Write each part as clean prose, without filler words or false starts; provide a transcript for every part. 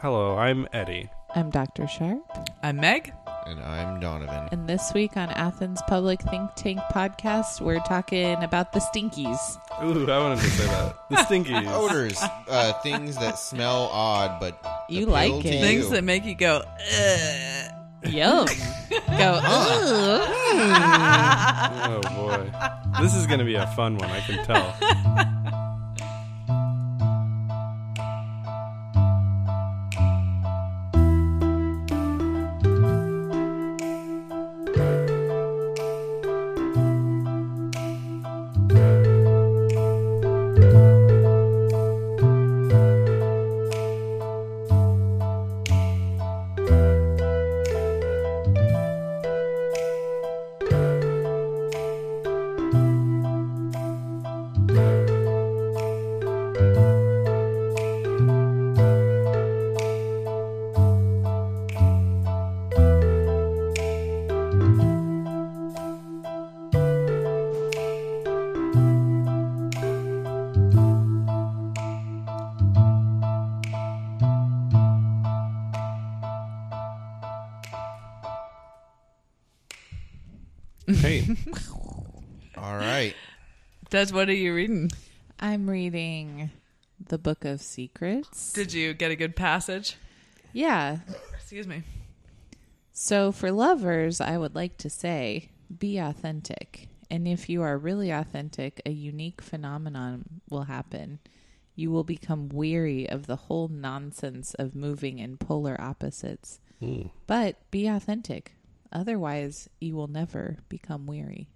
Hello, I'm Eddie. I'm Dr. Sharp. I'm Meg. And I'm Donovan. And this week on Athens Public Think Tank Podcast, we're talking about the Stinkies. Ooh, I wanted to say that. The Stinkies. Odors, things that smell odd, but You appeal like to it. Things you. that make you go, ugh. Yum. Go, ugh. Oh, boy. This is going to be a fun one, I can tell. Hey, All right. Des, what are you reading? I'm reading the Book of Secrets. Did you get a good passage? Yeah. Excuse me. So for lovers, I would like to say, be authentic. And if you are really authentic, a unique phenomenon will happen. You will become weary of the whole nonsense of moving in polar opposites. But be authentic. Otherwise, you will never become weary.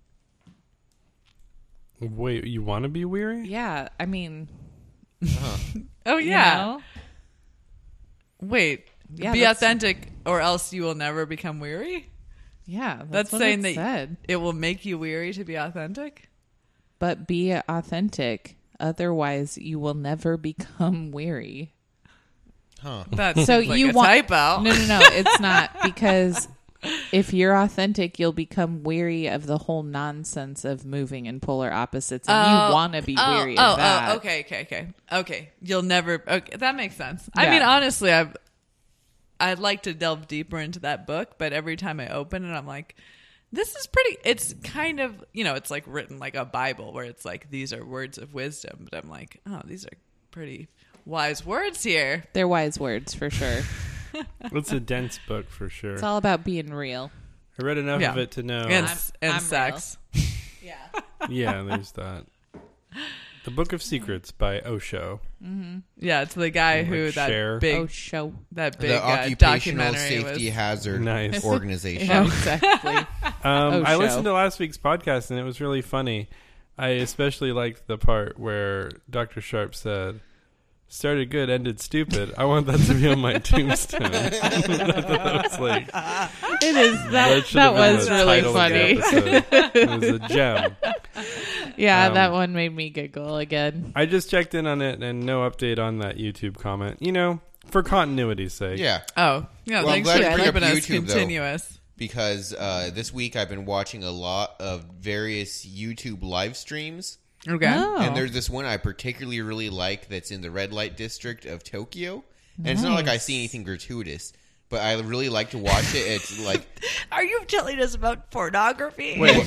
wait, you want to be weary? Yeah, I mean, Oh, yeah. you know? Wait. Yeah, Be that's- authentic or else you will never become weary? Yeah, That's what saying it that said. it will make you weary to be authentic? But be authentic. Otherwise, you will never become weary. Huh. That So seems like you a want typo. No, it's not, because if you're authentic, you'll become weary of the whole nonsense of moving in polar opposites, and you want to be weary of that. Okay. You'll never. Okay, that makes sense. Yeah. I mean, honestly, I'd like to delve deeper into that book, but every time I open it, I'm like, this is pretty. It's kind of, it's like written like a Bible where it's like these are words of wisdom, but I'm like, oh, these are pretty wise words here. They're wise words for sure. It's a dense book for sure. It's all about being real. I read enough Yeah. of it to know. And sex. Yeah. Yeah, there's that. The Book of Secrets by Osho. Yeah, it's the guy who Like Cher. that big Oh, show. that big The Occupational documentary Safety was. Hazard Nice. Organization. Yeah, exactly. I Osho. listened to last week's podcast, and it was really funny. I especially liked the part where Dr. Sharp said, started good, ended stupid. I want that to be on my tombstone. I thought that was like, It is. that should That have been was the really title of the funny. episode. It was a gem. Yeah, that one made me giggle again. I just checked in on it, and no update on that YouTube comment. For continuity's sake. Yeah, Oh, yeah, Well, I'm thanks glad for you bring up keeping us YouTube, though. continuous. because this week I've been watching a lot of various YouTube live streams. Okay. Oh. And there's this one I particularly really like that's in the red light district of Tokyo. And it's not like I see anything gratuitous, but I really like to watch it. It's like, Are you telling us about pornography? Wait,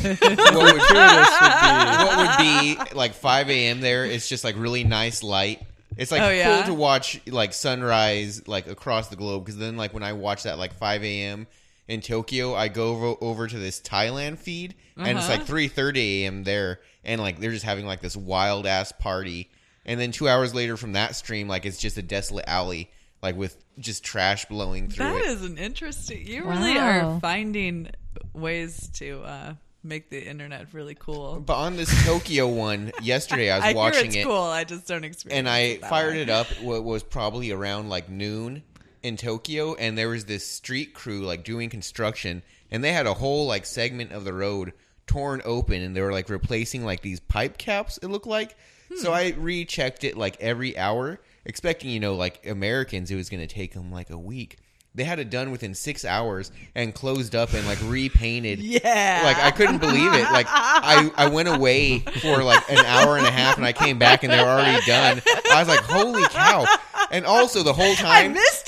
what would be like 5 a.m. there? It's just like really nice light. It's like Oh, yeah? cool to watch like sunrise like across the globe, because then like when I watch that like 5 a.m. in Tokyo, I go over to this Thailand feed, and it's like 3:30 a.m. there, and like they're just having like this wild ass party. And then 2 hours later from that stream, like it's just a desolate alley, like with just trash blowing through That it. is an interesting. You really Wow. are finding ways to make the internet really cool. But on this Tokyo one yesterday, I was I watching hear it's it, cool. I just don't experience. and I it that fired way. it up. What was probably around like noon in Tokyo, and there was this street crew like doing construction, and they had a whole like segment of the road torn open, and they were like replacing like these pipe caps, it looked like. So I rechecked it like every hour, expecting, like Americans, it was going to take them like a week. They had it done within 6 hours and closed up and like repainted. Yeah. Like I couldn't believe it. Like I went away for like an hour and a half, and I came back and they were already done. I was like, holy cow. And also the whole I time, missed it.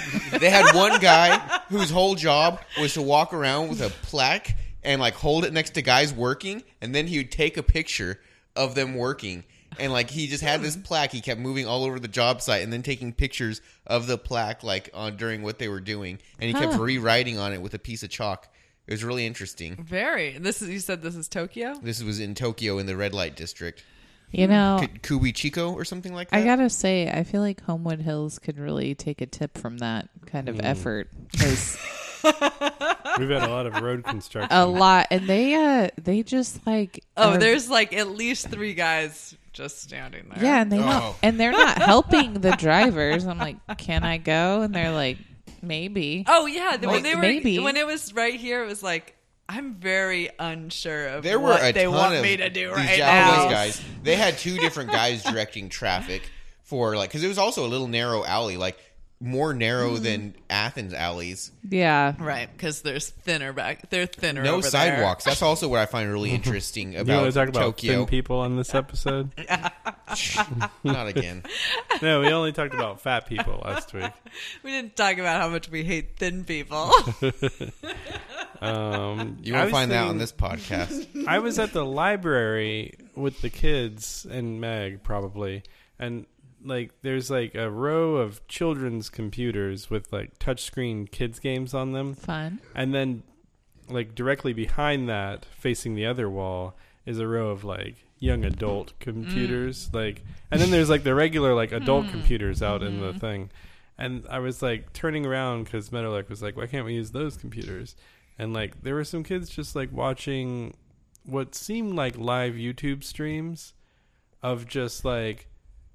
They had one guy whose whole job was to walk around with a plaque and like hold it next to guys working, and then he would take a picture of them working. And like he just had this plaque, he kept moving all over the job site and then taking pictures of the plaque like during what they were doing, and he kept rewriting on it with a piece of chalk. It was really interesting. Very. You said this is Tokyo? This was in Tokyo in the red light district. You know, Kubichiko or something like that. I gotta say, I feel like Homewood Hills could really take a tip from that kind of effort. 'Cause We've had a lot of road construction. a lot, and they just like There's like at least 3 guys just standing there. yeah, and they Oh. don't, and they're not helping the drivers. I'm like, can I go? And they're like, maybe. Oh yeah, Like, maybe. when it was right here, it was like I'm very unsure of There were what a they ton want of me to do these right Japanese now. guys. They had 2 different guys directing traffic for like, because it was also a little narrow alley, like more narrow than Athens alleys. Yeah, Right, because there's thinner back. They're thinner. No over sidewalks. That's also what I find really interesting You want about to talk about Tokyo. thin people on this episode? Not again. No, we only talked about fat people last week. There. We didn't talk about how much we hate thin people. You I won't was find that on thinking- this podcast. I was at the library with the kids and Meg probably, and like there's like a row of children's computers with like touchscreen kids games on them, fun. and then like directly behind that, facing the other wall, is a row of like young adult computers, like, and then there's like the regular like adult computers out in the thing. And I was like turning around because Meadowlark was like, why can't we use those computers? And like there were some kids just like watching what seemed like live YouTube streams of just like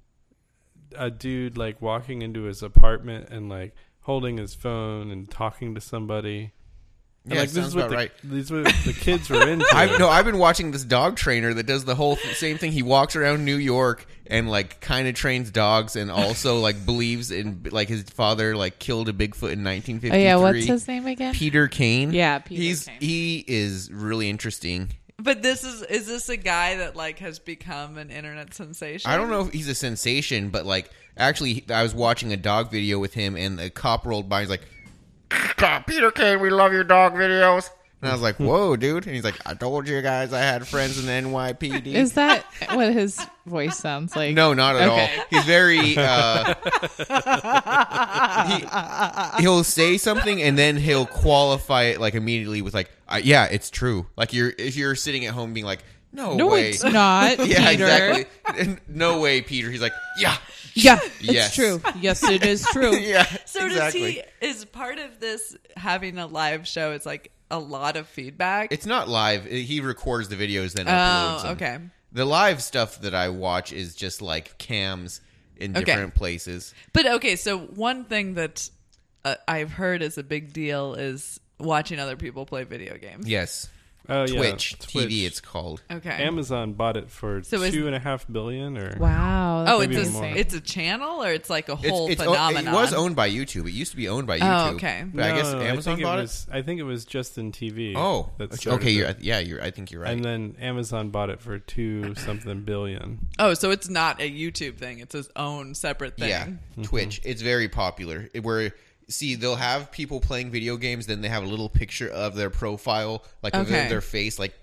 a dude like walking into his apartment and like holding his phone and talking to somebody. And, Yeah, like sounds what about right. These were the kids were into. I've been watching this dog trainer that does the whole same thing. He walks around New York and like kind of trains dogs, and also like believes in like his father like killed a Bigfoot in 1953. Oh yeah, what's his name again? Peter Kane. Yeah, Peter Kane. He is really interesting. But is this a guy that like has become an internet sensation? I don't know if he's a sensation, but like actually, I was watching a dog video with him, and the cop rolled by. He's like, "Peter Kane, we love your dog videos." And I was like, "Whoa, dude!" And he's like, "I told you guys I had friends in the NYPD." Is that what his voice sounds like? No, not at Okay. all. He's very. He'll say something and then he'll qualify it like immediately with like, "Yeah, it's true." Like if you're sitting at home being like, "No, No, way." it's not. Yeah, Peter. exactly. And no way, Peter. He's like, "Yeah, Yeah, it's Yes. true. Yes, it is true. yeah." So exactly. is part of this having a live show? It's like a lot of feedback. It's not live. He records the videos then uploads Oh, them. okay. The live stuff that I watch is just like cams in Okay. different places. But okay, so one thing that I've heard is a big deal is watching other people play video games. Yes. Oh, yeah, Twitch TV it's called. Okay. Amazon bought it for So is- $2.5 billion or Wow. Oh, Maybe it's more. it's a channel or it's like a whole It phenomenon. was owned by YouTube. It used to be owned by YouTube. Oh, okay. But I guess No, Amazon think bought it. I think it was Justin TV. Oh, that started okay. it. I think you're right. And then Amazon bought it for $2 billion. Oh, so it's not a YouTube thing. It's its own separate thing. Yeah, Twitch. It's very popular. They'll have people playing video games, then they have a little picture of their profile, like of Okay. their face, like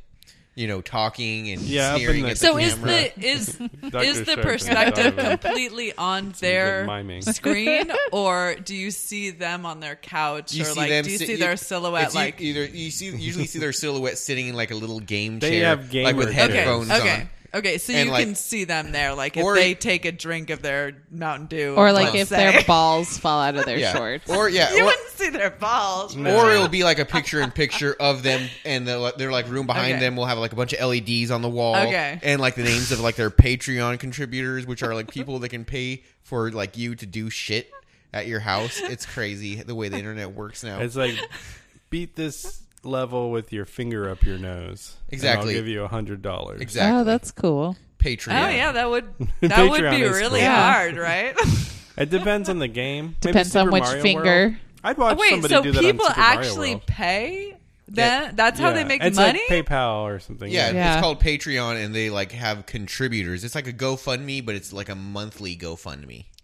talking and Yeah, up in sneering the- at So the is camera. is Dr. the Sharp perspective and Donovan. completely on good their miming. screen, or do you see them on their couch, You or see like them do you sit- see their silhouette? it's Like usually see their silhouette sitting in like a little game They chair, have like with gamer chairs. headphones okay. on. Okay, so And, you like- can see them there, like if Or- they take a drink of their Mountain Dew, Or like let's if say. their balls fall out of their Yeah. shorts. Or you wouldn't see their balls. or it'll be like a picture-in-picture of them, and their like room behind Okay. them will have like a bunch of LEDs on the wall, Okay. and like the names of like their Patreon contributors, which are like people that can pay for like you to do shit at your house. It's crazy the way the internet works now. It's like, beat this level with your finger up your nose. and Exactly. I'll give you $100. Exactly. Oh, that's cool. Patreon. Oh yeah, that would Patreon be is really cool. hard, right? It depends on the game. Maybe Depends on Super which Mario finger. World. I'd watch Wait, somebody so do that on people Super Mario actually World. pay? That's how they make it's money. like PayPal or something. Yeah, Yeah. it's called Patreon, and they like have contributors. It's like a GoFundMe, but it's like a monthly GoFundMe.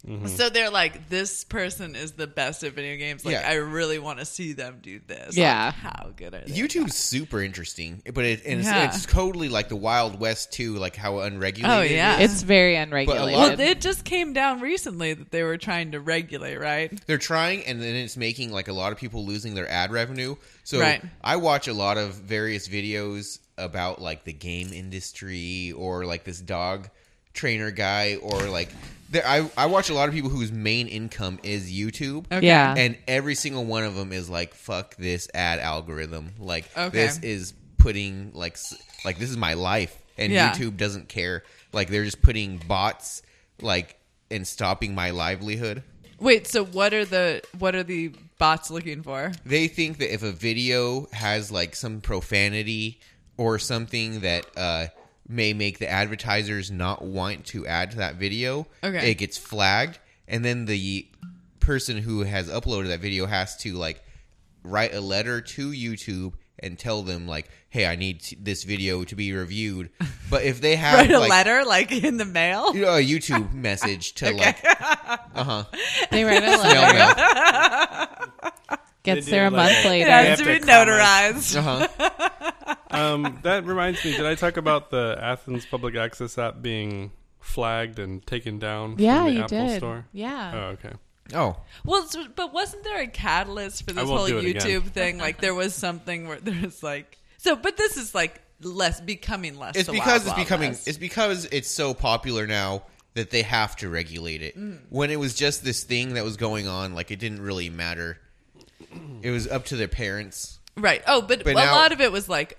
So they're like, this person is the best at video games. Like, Yeah. I really want to see them do this. Yeah. Like, how good are they? YouTube's super interesting, but Yeah. it's totally like the Wild West too, like how unregulated. Oh, yeah. it is. It's very unregulated. Well, it just came down recently that they were trying to regulate, right? They're trying, and then it's making like a lot of people losing their ad revenue. So Right. I watch a lot of various videos about like the game industry or like this dog trainer guy or like I watch a lot of people whose main income is YouTube. Okay. Yeah. And every single one of them is like, fuck this ad algorithm. Like, Okay. this is putting, like this is my life. And Yeah. YouTube doesn't care. Like, they're just putting bots, like, and stopping my livelihood. Wait, so what are the bots looking for? They think that if a video has, like, some profanity or something that may make the advertisers not want to add to that video, Okay. it gets flagged. And then the person who has uploaded that video has to, like, write a letter to YouTube and tell them, like, hey, I need this video to be reviewed. But if they have Write a like, letter, like in the mail? you know, a YouTube message to like, They write a snail letter. mail. Gets They there a do, month like, later. It has They to have be to comment. notarized. That reminds me. Did I talk about the Athens Public Access app being flagged and taken down Yeah, from the you Apple did. Store? Yeah. Oh, okay. Oh, Well, but wasn't there a catalyst for this won't whole do it YouTube again. thing? Like, there was something where there was like, but this is like becoming less. it's the because Wild Wild West. it's because it's so popular now that they have to regulate it. When it was just this thing that was going on, like, it didn't really matter. It was up to their parents. Right. Oh, but But a now- lot of it was like,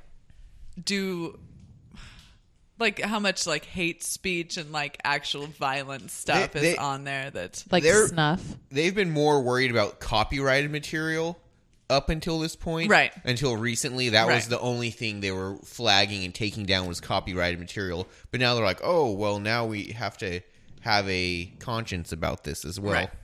like how much like hate speech and like actual violent stuff They- is on there. That's Like They're- snuff. They've been more worried about copyrighted material up until this point. Right. Until recently, that was Right. the only thing they were flagging and taking down was copyrighted material. But now they're like, oh, well, now we have to have a conscience about this as well. Right.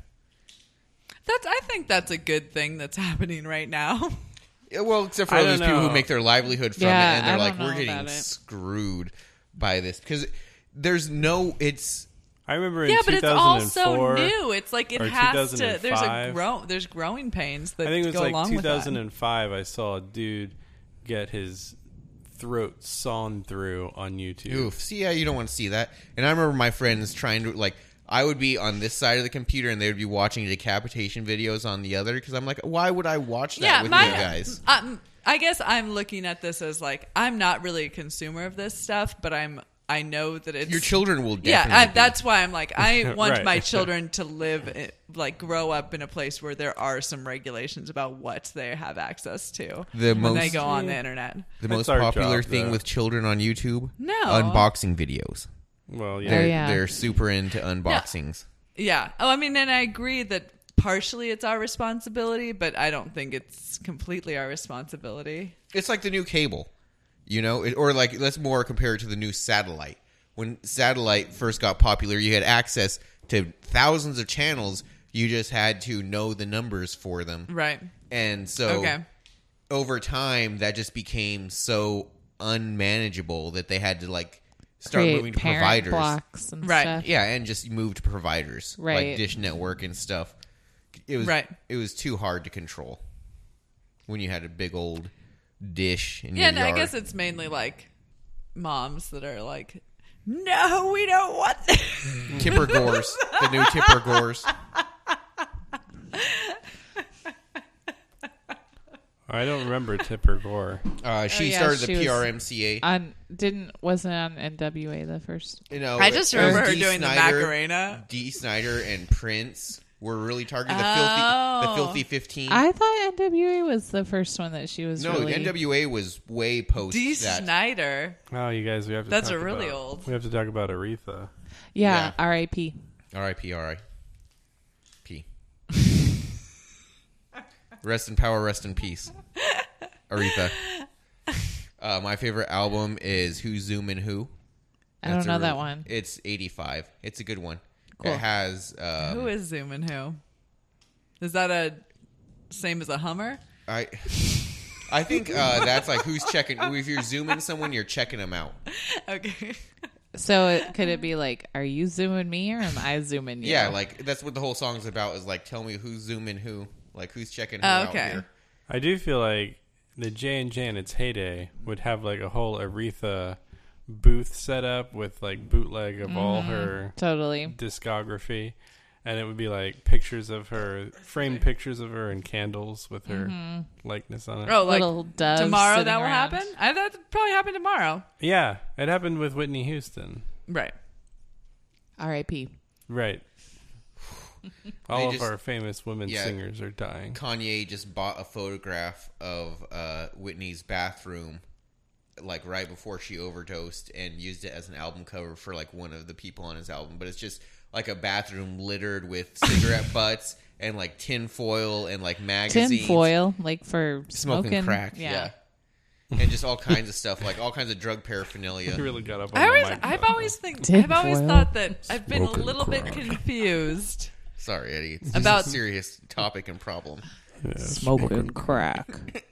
I think that's a good thing that's happening right now. Yeah, well, except for I all don't those people who know. make their livelihood from Yeah, it, and they're I like, don't we're know getting about it. screwed by this. Because there's no, it's... I remember in Yeah, but it's all so 2004. new. It's like it or has to. There's 2005. there's growing pains that I think it was go like along with that. 2005. I saw a dude get his throat sawn through on YouTube. Oof. See, yeah, you don't want to see that. And I remember my friends trying to, like, I would be on this side of the computer and they would be watching decapitation videos on the other because I'm like, why would I watch that with you guys? I guess I'm looking at this as like I'm not really a consumer of this stuff, but I know that it's Your children will definitely Yeah, be. that's why I'm like I want Right. my children to live like grow up in a place where there are some regulations about what they have access to The when they most- go on the internet. The That's most Oh, our popular job, thing though. with children on YouTube? No. Unboxing videos. Well, yeah. They're, yeah. they're super into unboxings. Yeah. Oh, I mean, and I agree that partially it's our responsibility, but I don't think it's completely our responsibility. It's like the new cable, you know? Or like, let's more compare it to the new satellite. When satellite first got popular, you had access to thousands of channels. You just had to know the numbers for them. Right. And so Okay. over time, that just became so unmanageable that they had to like start Create moving to parent providers. blocks and Right. stuff. Yeah, and just move to providers Right. like Dish Network and stuff. It was Right. It was too hard to control when you had a big old dish in Yeah, your and yard. I guess it's mainly like moms that are like, no, we don't want this. Tipper Gores, the new Tipper Gores. I don't remember Tipper Gore. She yeah, started she the was- PRMCA. Wasn't on NWA the first? You know, I just it was remember her Dee doing the Snider. Macarena. Dee Snider and Prince were really targeted. The Oh. filthy 15. I thought NWA was the first one that she was No, really... NWA was way post Dee that. Snider. Oh, you guys, we have to. That's talk a really about- old. We have to talk about Aretha. Yeah, Yeah. R.I.P. R.I.P. R.I.P. Rest in power, rest in peace. Aretha. My favorite album is Who's Zoomin' Who. I don't That's a know that real- one. It's 85. It's a good one. Cool. It has... Who is Zoom and who? Is that a same as a Hummer? I think that's like who's checking... If you're zooming someone, you're checking them out. Okay. So could it be like, are you zooming me or am I zooming you? Yeah, like that's what the whole song's about. Is like, tell me who's zooming who, like who's checking who Oh, out okay. here. I do feel like the J&J in its heyday would have like a whole Aretha booth set up with like bootleg of all her Totally. discography, and it would be like pictures of her, framed pictures of her, and candles with her likeness on it. Oh, like Little doves tomorrow sitting that will around. happen? That probably happen tomorrow. Yeah, it happened with Whitney Houston. Right. R.I.P. Right. All of just- our famous women yeah. singers are dying. Kanye just bought a photograph of Whitney's bathroom, like right before she overdosed, and used it as an album cover for like one of the people on his album. But it's just like a bathroom littered with cigarette butts and like tin foil and like magazines. Tin foil, like for Smoking crack, yeah. And just all kinds of stuff, like all kinds of drug paraphernalia. You really got up on I've the always Tin I've always foil. thought that I've been a Smoking little bit crack. confused. Sorry, Eddie. It's just About- a serious topic and problem. Smoking crack.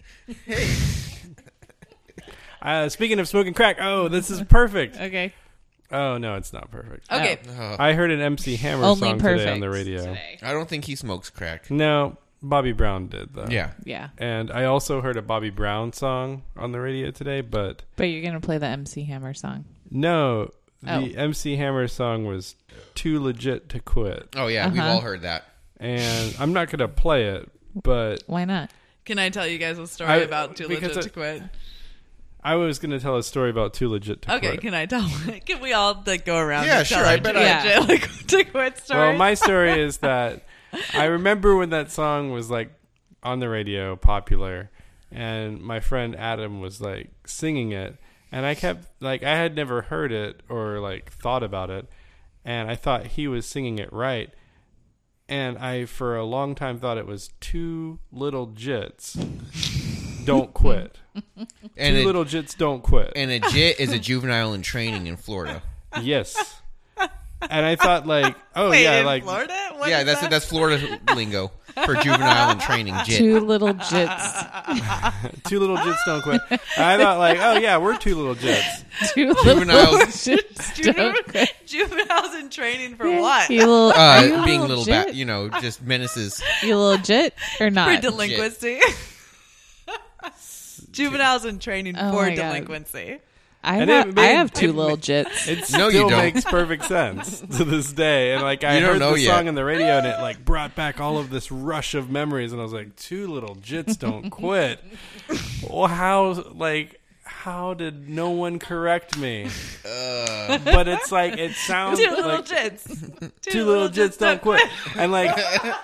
Speaking of smoking crack, oh, this is perfect. Okay. Oh, no, it's not perfect. Okay. I heard an MC Hammer Only song perfect today on the radio. today. I don't think he smokes crack. No, Bobby Brown did, though. Yeah. Yeah. And I also heard a Bobby Brown song on the radio today, but But you're going to play the MC Hammer song. no, the Oh. MC Hammer song was Too Legit to Quit. Oh, yeah. We've all heard that. And I'm not going to play it, but Why not? Can I tell you guys a story I- about Too because Legit to Quit? I was going to tell a story about Too Legit to Okay, Quit. can I tell? Can we all like go around? Yeah, and tell sure, I our bet Too I- Legit to Quit story? Well, my story is that I remember when that song was like on the radio, popular, and my friend Adam was like singing it, and I kept like I had never heard it or like thought about it, and I thought he was singing it right, and I for a long time thought it was Two Little Jits Don't Quit. And Two a, Little Jits Don't Quit. and a JIT is a juvenile in training in Florida. Yes. And I thought like, oh Wait, yeah, in like Florida? What Yeah, is that's that? that's Florida lingo for juvenile in training. JIT. Two little jits. Two Little Jits Don't Quit. And I thought like, oh yeah, we're two little jits. Two little Juveniles. jits. Don't quit. Juveniles in training for what? You little, are you a Being little little, jit? just menaces. You little jit or For not? delinquency. Juveniles in training Oh for my God. delinquency. I And have, it I made- have two it little ma- jits. It No, still you don't. makes perfect sense to this day. And like I You don't heard know the yet. song on the radio, and it like brought back all of this rush of memories. And I was like, "Two little jits don't quit." Well, how did no one correct me? But it's like it sounds Two little like jits. two little jits don't quit. And like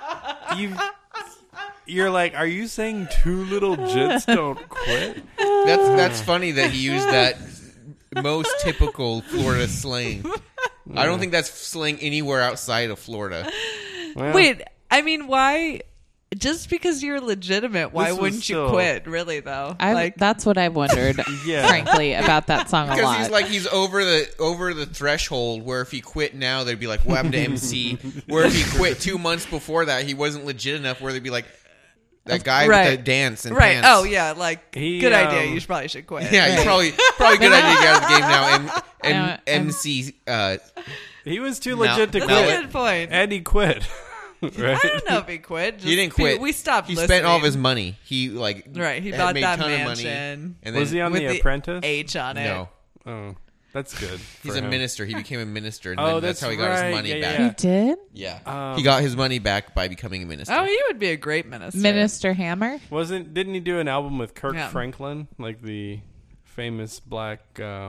you're like, are you saying two little jits don't quit? That's funny that he used that most typical Florida slang. I don't think that's slang anywhere outside of Florida. Well, Wait, I mean, why? Just because you're legitimate, why This was wouldn't you still- quit? Really, though. That's what I've wondered, Yeah. frankly, about that song a Because lot. he's over the threshold where if he quit now they'd be like, what happened to MC? Where if he quit 2 months before that he wasn't legit enough where they'd be like, that guy Right. with the dance and right? pants. Oh yeah, like He, good idea. um, You probably should quit. Yeah, you Right. probably good idea to get out of the game now. I'm- MC he was too No, legit to That's no, quit, a good point. and he quit. Right? I don't know if he quit. he didn't quit. We stopped. He listening. spent all of his money. He like Right, he had bought made that a ton mansion. of money. And then Was he on with The Apprentice? H on it. No, Oh, that's good. he's for a him. minister. He became a minister, and Oh, then that's how he got that's his right. money Yeah, back. yeah, You did? Yeah, he got his money back by becoming a minister. Oh, he would be a great minister. Minister Hammer? Didn't he do an album with Kirk Yeah. Franklin, like the famous black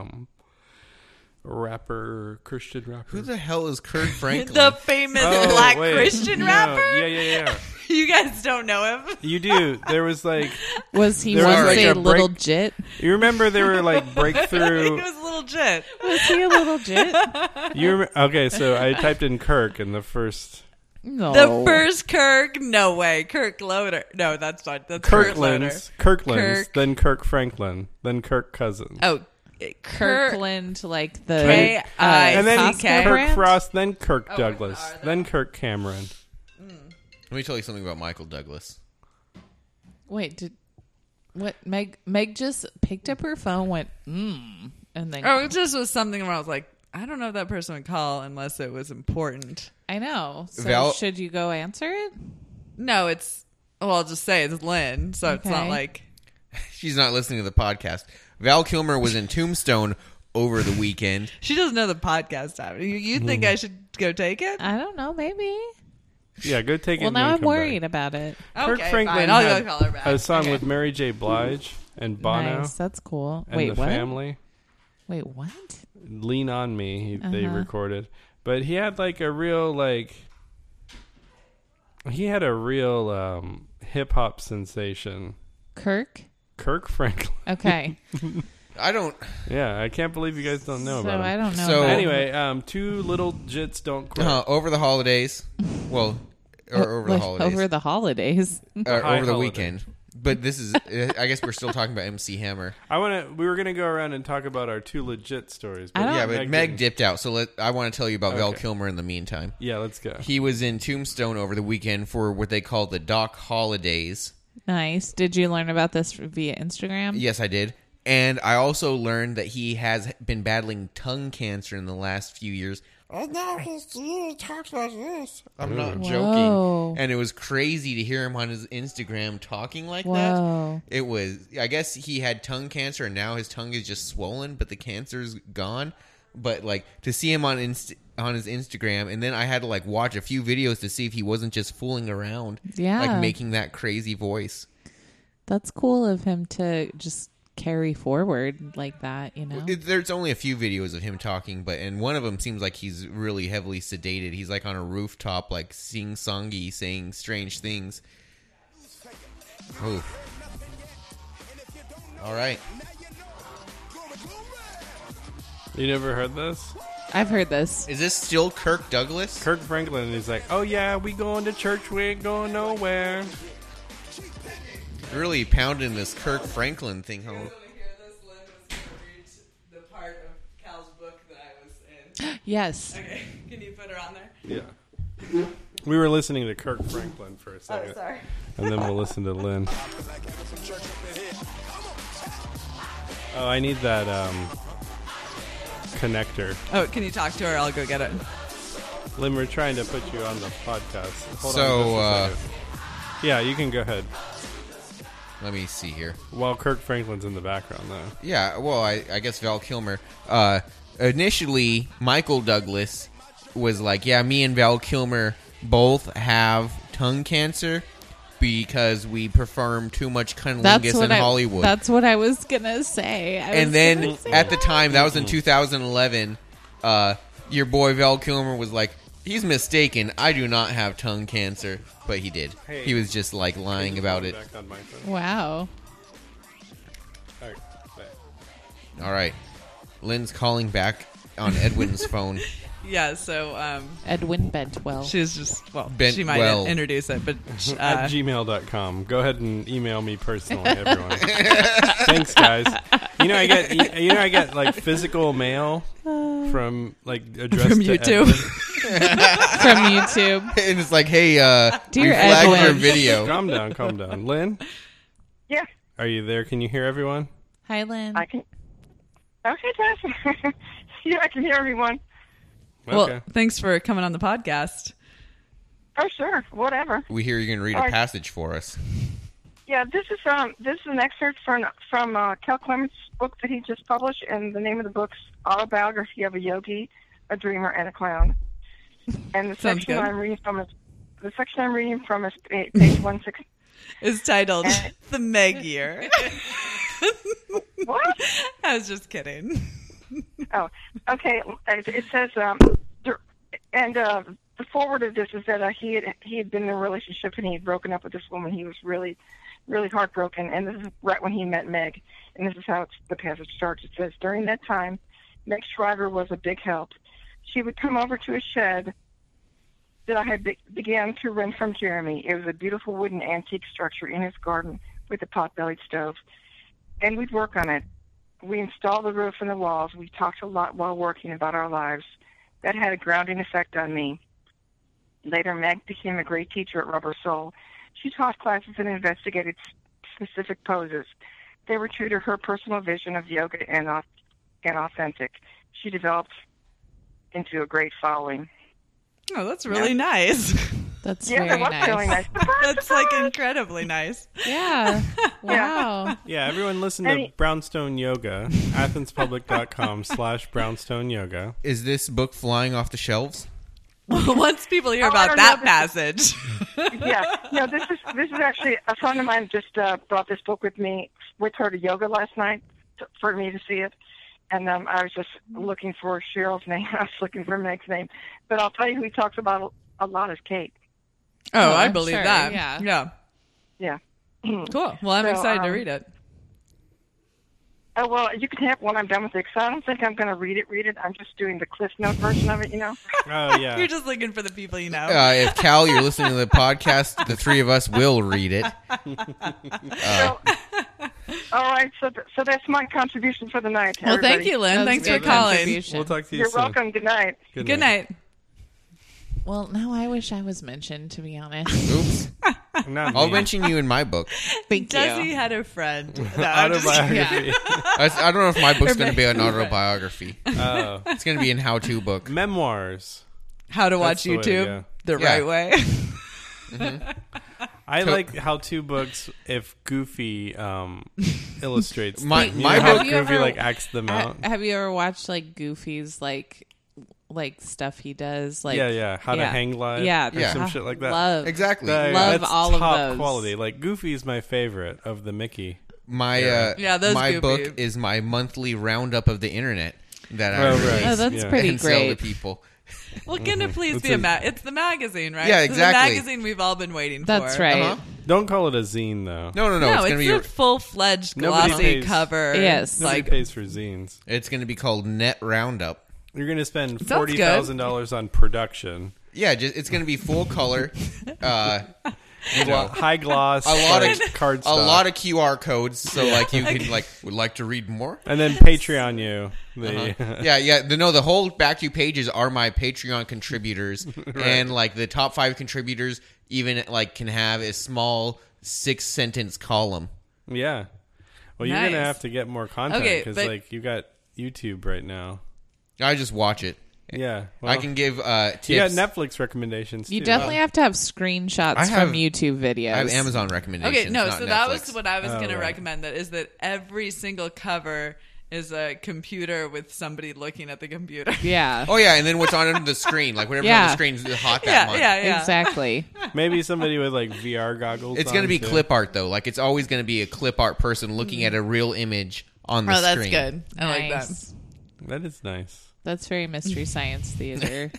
rapper, Christian rapper? Who the hell is Kurt Franklin? The famous Oh, black wait. Christian No, rapper. Yeah. You guys don't know him. You do. There was like, Was he There was once like a a little break- jit? you remember there were like he breakthrough. was a little jit. Was he a little jit? Okay, so I typed in Kirk in the first. No. The first Kirk. No way. Kirk Loader. No, that's not. That's Kurt Loader. Kirkland's, Kirk. then Kirk Franklin, then Kirk Cousins. Oh, Kirkland, like the K-I-C-K. And then Costco Kirk brand? Frost, then Kirk Oh, Douglas, are they? then Kirk Cameron. Let me tell you something about Michael Douglas. Wait, what? Meg just picked up her phone, went and then Oh, it just was something where I was like, I don't know if that person would call unless it was important. I know. So Val- should you go answer it? No, I'll just say it's Lynn, so it's not Okay. like... She's not listening to the podcast. Val Kilmer was in Tombstone over the weekend. She doesn't know the podcast time. You think I should go take it? I don't know. Maybe. Yeah, go take it. Well, and now then I'm come worried back. about it. Kirk Okay, Franklin fine. I'll had go call her back. a song Okay. with Mary J. Blige and Bono Nice. That's cool. and Wait, the what? Family. Wait, what? Lean on Me. They Uh-huh. recorded, but he had like a real He had a real hip hop sensation. Kirk? Kirk Franklin. Okay. I don't. Yeah, I can't believe you guys don't know So about him. I don't know. So- about Anyway, two little jits don't quit. Over the holidays. Well, or over the like, holidays. Over the holidays. Or high over the holiday. weekend. But this is. I guess we're still talking about MC Hammer. We were gonna go around and talk about our two legit stories. But I don't- Yeah, but Meg didn't. dipped out, so I want to tell you about Val Okay. Kilmer in the meantime. Yeah, let's go. He was in Tombstone over the weekend for what they call the Doc Holidays. Nice. Did you learn about this via Instagram? Yes, I did. And I also learned that he has been battling tongue cancer in the last few years. Oh, no, he talks like this. I'm not Whoa. joking. And it was crazy to hear him on his Instagram talking like Whoa. that. It was, I guess he had tongue cancer and now his tongue is just swollen, but the cancer's gone. But like to see him on his Instagram, and then I had to like watch a few videos to see if he wasn't just fooling around, Yeah. like making that crazy voice. That's cool of him to just carry forward like that, you know? There's only a few videos of him talking, and one of them seems like he's really heavily sedated. He's like on a rooftop, like sing-songy, saying strange things. Oh. All right. You never heard this? I've heard this. Is this still Kirk Douglas? Kirk Franklin, and he's like, "Oh yeah, we going to church. We ain't going nowhere." Really pounding this Kirk Franklin thing home. You want to hear this? Lynn was going to read the part of Cal's book that I was in. Yes. Okay, can you put her on there? Yeah. We were listening to Kirk Franklin for a second, Oh, sorry. and then we'll listen to Lynn. Oh, I need that connector. Oh, can you talk to her? I'll go get it. Lynn, we're trying to put you on the podcast. Hold So, on just a second. Yeah, you can go ahead. Let me see here. While Kirk Franklin's in the background, though. Yeah, well, I guess Val Kilmer. Initially, Michael Douglas was like, yeah, me and Val Kilmer both have tongue cancer because we perform too much cunnilingus in Hollywood. That's what I was gonna say. And then at the time, that was in 2011, your boy Val Kilmer was like, he's mistaken. I do not have tongue cancer. But he did. Hey. He was just like lying about it. Back on my phone. Wow. All right. All right. Lynn's calling back on Edwin's phone. Yeah, so Edwin Bentwell. she's just, Bent she might well. introduce it, but At gmail.com. Go ahead and email me personally, everyone. Thanks, guys. I get like physical mail from like addressed From to YouTube. Edwin. From YouTube. And it's like, hey, Dear we flagged your Edwin. video. Calm down. Lynn, Yeah, are you there? Can you hear everyone? Hi, Lynn. I can. Okay, Jess. Yeah, I can hear everyone. well, Okay. thanks for coming on the podcast. Oh, sure, whatever. We hear you're going to read a Alright. passage for us. Yeah, this is an excerpt from Cal Clement's book that he just published, and the name of the book's Autobiography of a Yogi, a Dreamer, and a Clown. And the Sounds section good. I'm reading from is page 16. It's titled And- The Meg Year. What? I was just kidding. Oh, okay. It says, the forward of this is that he had been in a relationship and he had broken up with this woman. He was really, really heartbroken, and this is right when he met Meg. And this is how the passage starts. It says, during that time, Meg Shriver was a big help. She would come over to a shed that I had began to rent from Jeremy. It was a beautiful wooden antique structure in his garden with a pot-bellied stove. And we'd work on it. We installed the roof and the walls. We talked a lot while working about our lives. That had a grounding effect on me. Later, Meg became a great teacher at Rubber Soul. She taught classes and investigated specific poses. They were true to her personal vision of yoga and authentic. She developed into a great following. Oh, that's really nice. That's Yeah, very that was really nice. Surprise, That's like surprise! incredibly nice. Yeah. Wow. Yeah, everyone listen to Any- Brownstone Yoga, athenspublic.com/Brownstone Yoga. Is this book flying off the shelves? Once people hear Oh, I about don't that know. passage. Yeah, no, this is actually a friend of mine just brought this book with her to yoga last night for me to see it, and I was just looking for Cheryl's name. I was looking for Meg's name, but I'll tell you who he talks about a lot is Kate. Oh, I I'm believe sure, that. yeah. Yeah. Yeah. Cool. Well, I'm So, excited to read it. Oh, well, you can have it when I'm done with it, because I don't think I'm going to read it. I'm just doing the Cliff Note version of it, Oh, yeah. You're just looking for the people you know. If Cal, you're listening to the podcast, the three of us will read it. So, all right, so that's my contribution for the night. Well, thank everybody. you, Lynn. That was Thanks a for good calling. contribution. We'll talk to you You're soon. welcome. Good night. Good night. Well, now I wish I was mentioned, to be honest. Oops. Not I'll me. mention you in my book. Thank Desi you. had a friend. No, I'm just- Autobiography. I don't know if my book's going to be an autobiography. Oh. It's going to be an how-to book. Memoirs. How to watch That's the way to YouTube go. the Yeah. right way. I like how-to books if Goofy illustrates My- them. You my know how book- Goofy Have you ever- like acts them out. Have you ever watched like Goofy's like stuff he does? Like yeah. How to hang glide. Yeah, or some shit like that. Love Exactly. Love that's all of top those. quality. Like Goofy's my favorite of the Mickey. My Yeah, those my Goofy. book is my monthly roundup of the internet that I Oh, release right. Oh, that's Yeah. pretty and sell to great. people. Well, can it please It's be a- it's the magazine, right? Yeah, It's exactly. the magazine we've all been waiting for. That's right. Uh-huh. Don't call it a zine though. No, No, it's it's, going to be a full-fledged Nobody glossy pays- cover. Yes. Nobody Like, pays for zines. it's going to be called Net Roundup. You're going to spend Sounds $40,000 on production. Yeah, it's going to be full color. High gloss, A lot like, of cardstock. a lot of QR codes, so like you can like would like to read more. and then Patreon you. The, Yeah. The whole back to pages are my Patreon contributors, and like the top 5 contributors even like can have a small 6-sentence column. yeah. Well, you're going to Nice. have to get more content Okay, because but- like you got YouTube right now. I just watch it. Yeah. Well, I can give tips. You got Netflix recommendations You too. definitely have to have screenshots I have- from YouTube videos. I have Amazon recommendations. okay, no, not so that Netflix. was what I was going to right. recommend. That is that every single cover is a computer with somebody looking at the computer. Yeah. Oh yeah, and then what's on the screen? Like whatever's on Yeah. the screen is hot that yeah, month. yeah. Exactly. Maybe somebody with like VR goggles. It's going to on, be too. clip art though. Like it's always going to be a clip art person looking at a real image on the Oh, that's screen. good. I like that. Nice. That is nice. That's very Mystery Science Theater.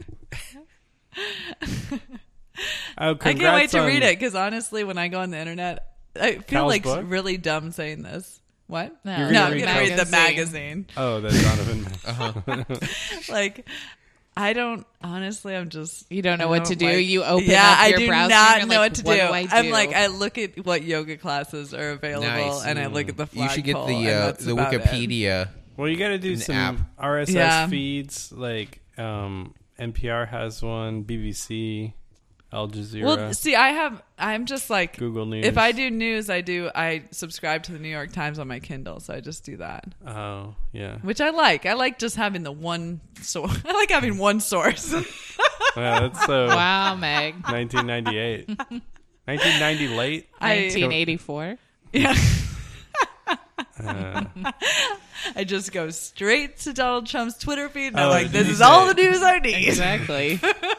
Oh, I can't wait congrats to on- read it because honestly, when I go on the internet, I feel Cal's like book? really dumb saying this. What? No, You're No, gonna I'm read gonna read the magazine. magazine. Oh, that Donovan. Like, I don't. Honestly, I'm just. You don't know I what to do. like- You open yeah, up your I do browser not and you're know like, what to what do. do I I'm do? like, I look at what yoga classes are available, Nice. and I look at the You should get flagpole, and that's the about it. Wikipedia. Well, you got to do An some app. RSS Yeah. feeds. Like NPR has one, BBC, Al Jazeera, Well, see, I'm just like Google News. if I do news, I subscribe to the New York Times on my Kindle, so I just do that, Oh, yeah. which I like. I like just having the one source. I like having one source. Wow, that's so wow, Meg. 1998. 1990 late. 1984. Yeah. Uh, I just go straight to Donald Trump's Twitter feed, and I'm Oh, like, did "This you is all say- the news I need." Exactly.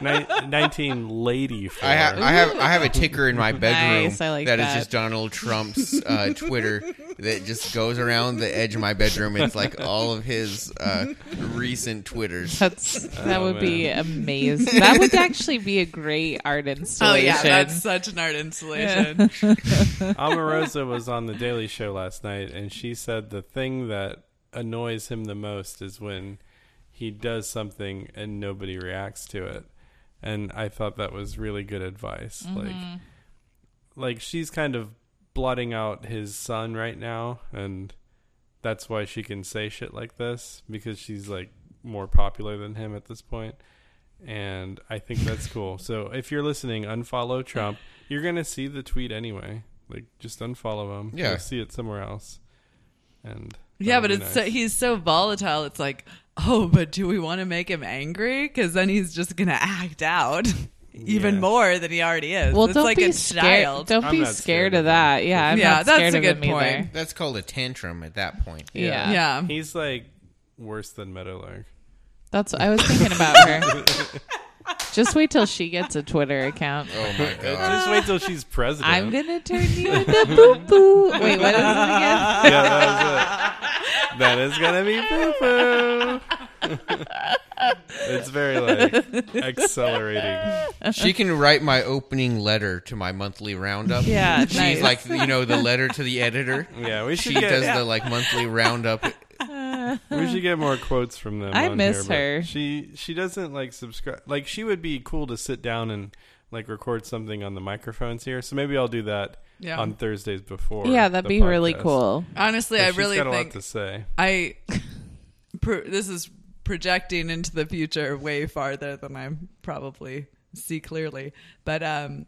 1984. I have a ticker in my bedroom Nice, I like that is that. just Donald Trump's Twitter that just goes around the edge of my bedroom. It's like all of his recent Twitters. That would be man. amazing. That would actually be a great art Oh installation. yeah, that's such an art installation. Omarosa was on the Daily Show last night, and she said the thing that annoys him the most is when he does something and nobody reacts to it. And I thought that was really good advice. Like she's kind of blotting out his son right now, and that's why she can say shit like this, because she's like more popular than him at this point. And I think that's cool. So if you're listening, unfollow Trump. You're going to see the tweet anyway. Like, just unfollow him. Yeah. You'll see it somewhere else. And Yeah, but that'll it's be nice. he's so volatile. It's like oh, but do we want to make him angry? Because then he's just going to act out even Yeah. more than he already is. Well, it's don't like be a scared. child. Don't I'm be not scared scared of of that. him. Yeah, I'm Yeah, not that's scared a of good him point. either. That's called a tantrum at that point. Yeah. Yeah. He's like worse than Meadowlark. That's what I was thinking about her. Just wait till she gets a Twitter account. Oh my god. Just wait till she's president. I'm gonna turn you into boo boo. Wait, what is it again? Yeah, that was it. That is gonna be boo boo. It's very like accelerating. She can write my opening letter to my monthly roundup. Yeah, She's nice. like, the letter to the editor. Yeah, we She should does get the like monthly roundup. we should get more quotes from them. I on miss here, but her. She doesn't like subscribe. Like she would be cool to sit down and like record something on the microphones here. So maybe I'll do that Yeah. on Thursdays before. Yeah, that'd the be really podcast. cool. Honestly, But I she's really got a lot think to say. this is projecting into the future way farther than I probably see clearly. But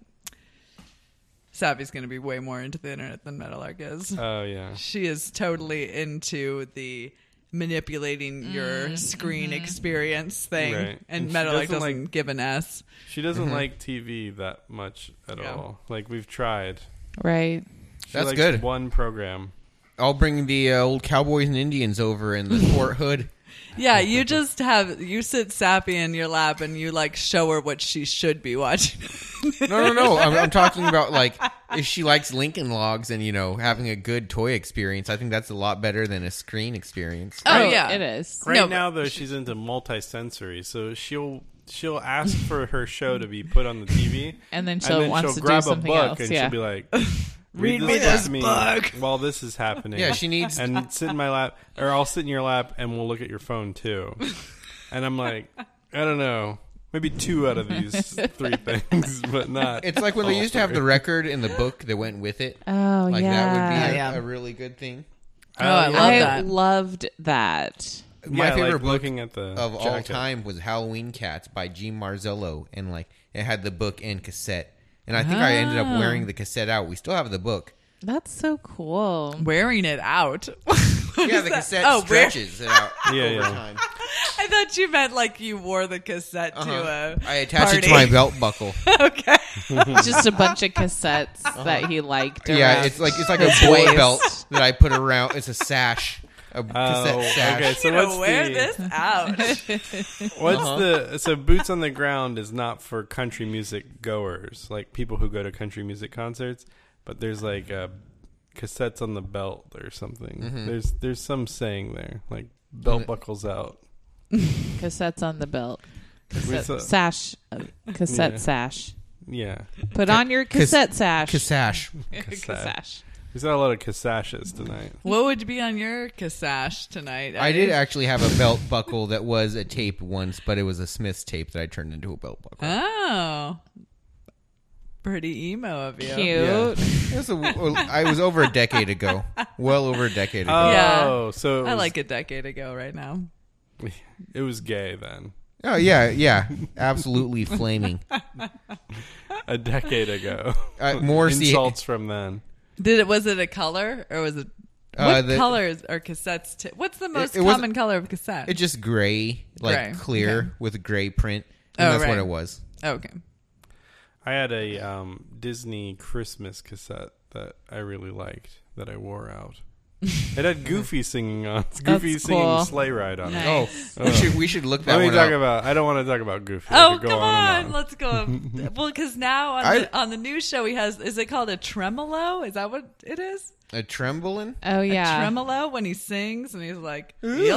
Savvy's going to be way more into the internet than Meadowlark is. Oh yeah. She is totally into the manipulating your screen experience thing, Right. and And she Meadowlark doesn't, doesn't like- give an S. She doesn't like TV that much at Yeah. all. Like we've tried. Right. She That's likes good. One program. I'll bring the old Cowboys and Indians over in the Fort Hood. Yeah, you just you sit Sappy in your lap and you like show her what she should be watching. No. I'm talking about like if she likes Lincoln Logs and having a good toy experience. I think that's a lot better than a screen experience. Oh, yeah. it is. Right No, now, though, she's into multisensory, so she'll ask for her show to be put on the TV, And then and she'll then wants she'll to grab do a something book else. and Yeah. she'll be like, Read me to this me book." while this is happening. Yeah, she needs. and sit in my lap, or I'll sit in your lap, and we'll look at your phone too. And I'm like, I don't know, maybe 2 out of these 3 things, but not. It's like when they all used to have 3. the record and the book that went with it. Oh, Like yeah. that would be Yeah. a really good thing. Oh, I love I that. loved that. My Yeah, favorite like book looking at the of all jacket. time was Halloween Cats by Gene Marzello, and like it had the book and cassette. And I think I ended up wearing the cassette out. We still have the book. That's so cool. Wearing it out. Yeah, the cassette Oh, stretches it out Yeah, over yeah. time. I thought you meant like you wore the cassette to a I attached it to party. my belt buckle. Okay. Just a bunch of cassettes that he liked. Yeah, around. it's like a his boy waist. belt that I put around. It's a sash, a cassette sash. okay. So I'm what's gonna wear the this out. what's the so boots on the ground is not for country music goers, like people who go to country music concerts, but there's like cassettes on the belt or something. There's some saying there, like belt buckles out. Cassettes on the belt. Cassette saw- sash. Cassette Yeah. sash. Yeah, Put on your cassette sash. Cassash. Cassash. we saw a lot of cassashes tonight. What would be on your cassash tonight? I Eddie? did actually have a belt buckle that was a tape once, but it was a Smith's tape that I turned into a belt buckle. Oh. Pretty emo of you. Cute. It was I was over a decade ago. Well over a decade ago. Oh, Yeah. so it I was, like a decade ago right now. it was gay then. Oh, yeah. Absolutely flaming. A decade ago. More insults from then. Was it a color or was it Uh, what colors are cassettes? What's the most it wasn't- common color of cassette? It's just gray, like Gray. clear Okay. with gray print. And Oh, that's what right. it was. Okay. I had a Disney Christmas cassette that I really liked that I wore out. It had Goofy singing on. Goofy That's singing cool. Sleigh Ride on it. Nice. Oh, we should look that Let me one talk up. about. I don't want to talk about Goofy. I Oh, could go come on on. and Let's go. Well, because now on the new show he has, is it called a tremolo? Is that what it is? A trembling? Oh, A yeah. tremolo when he sings and he's like,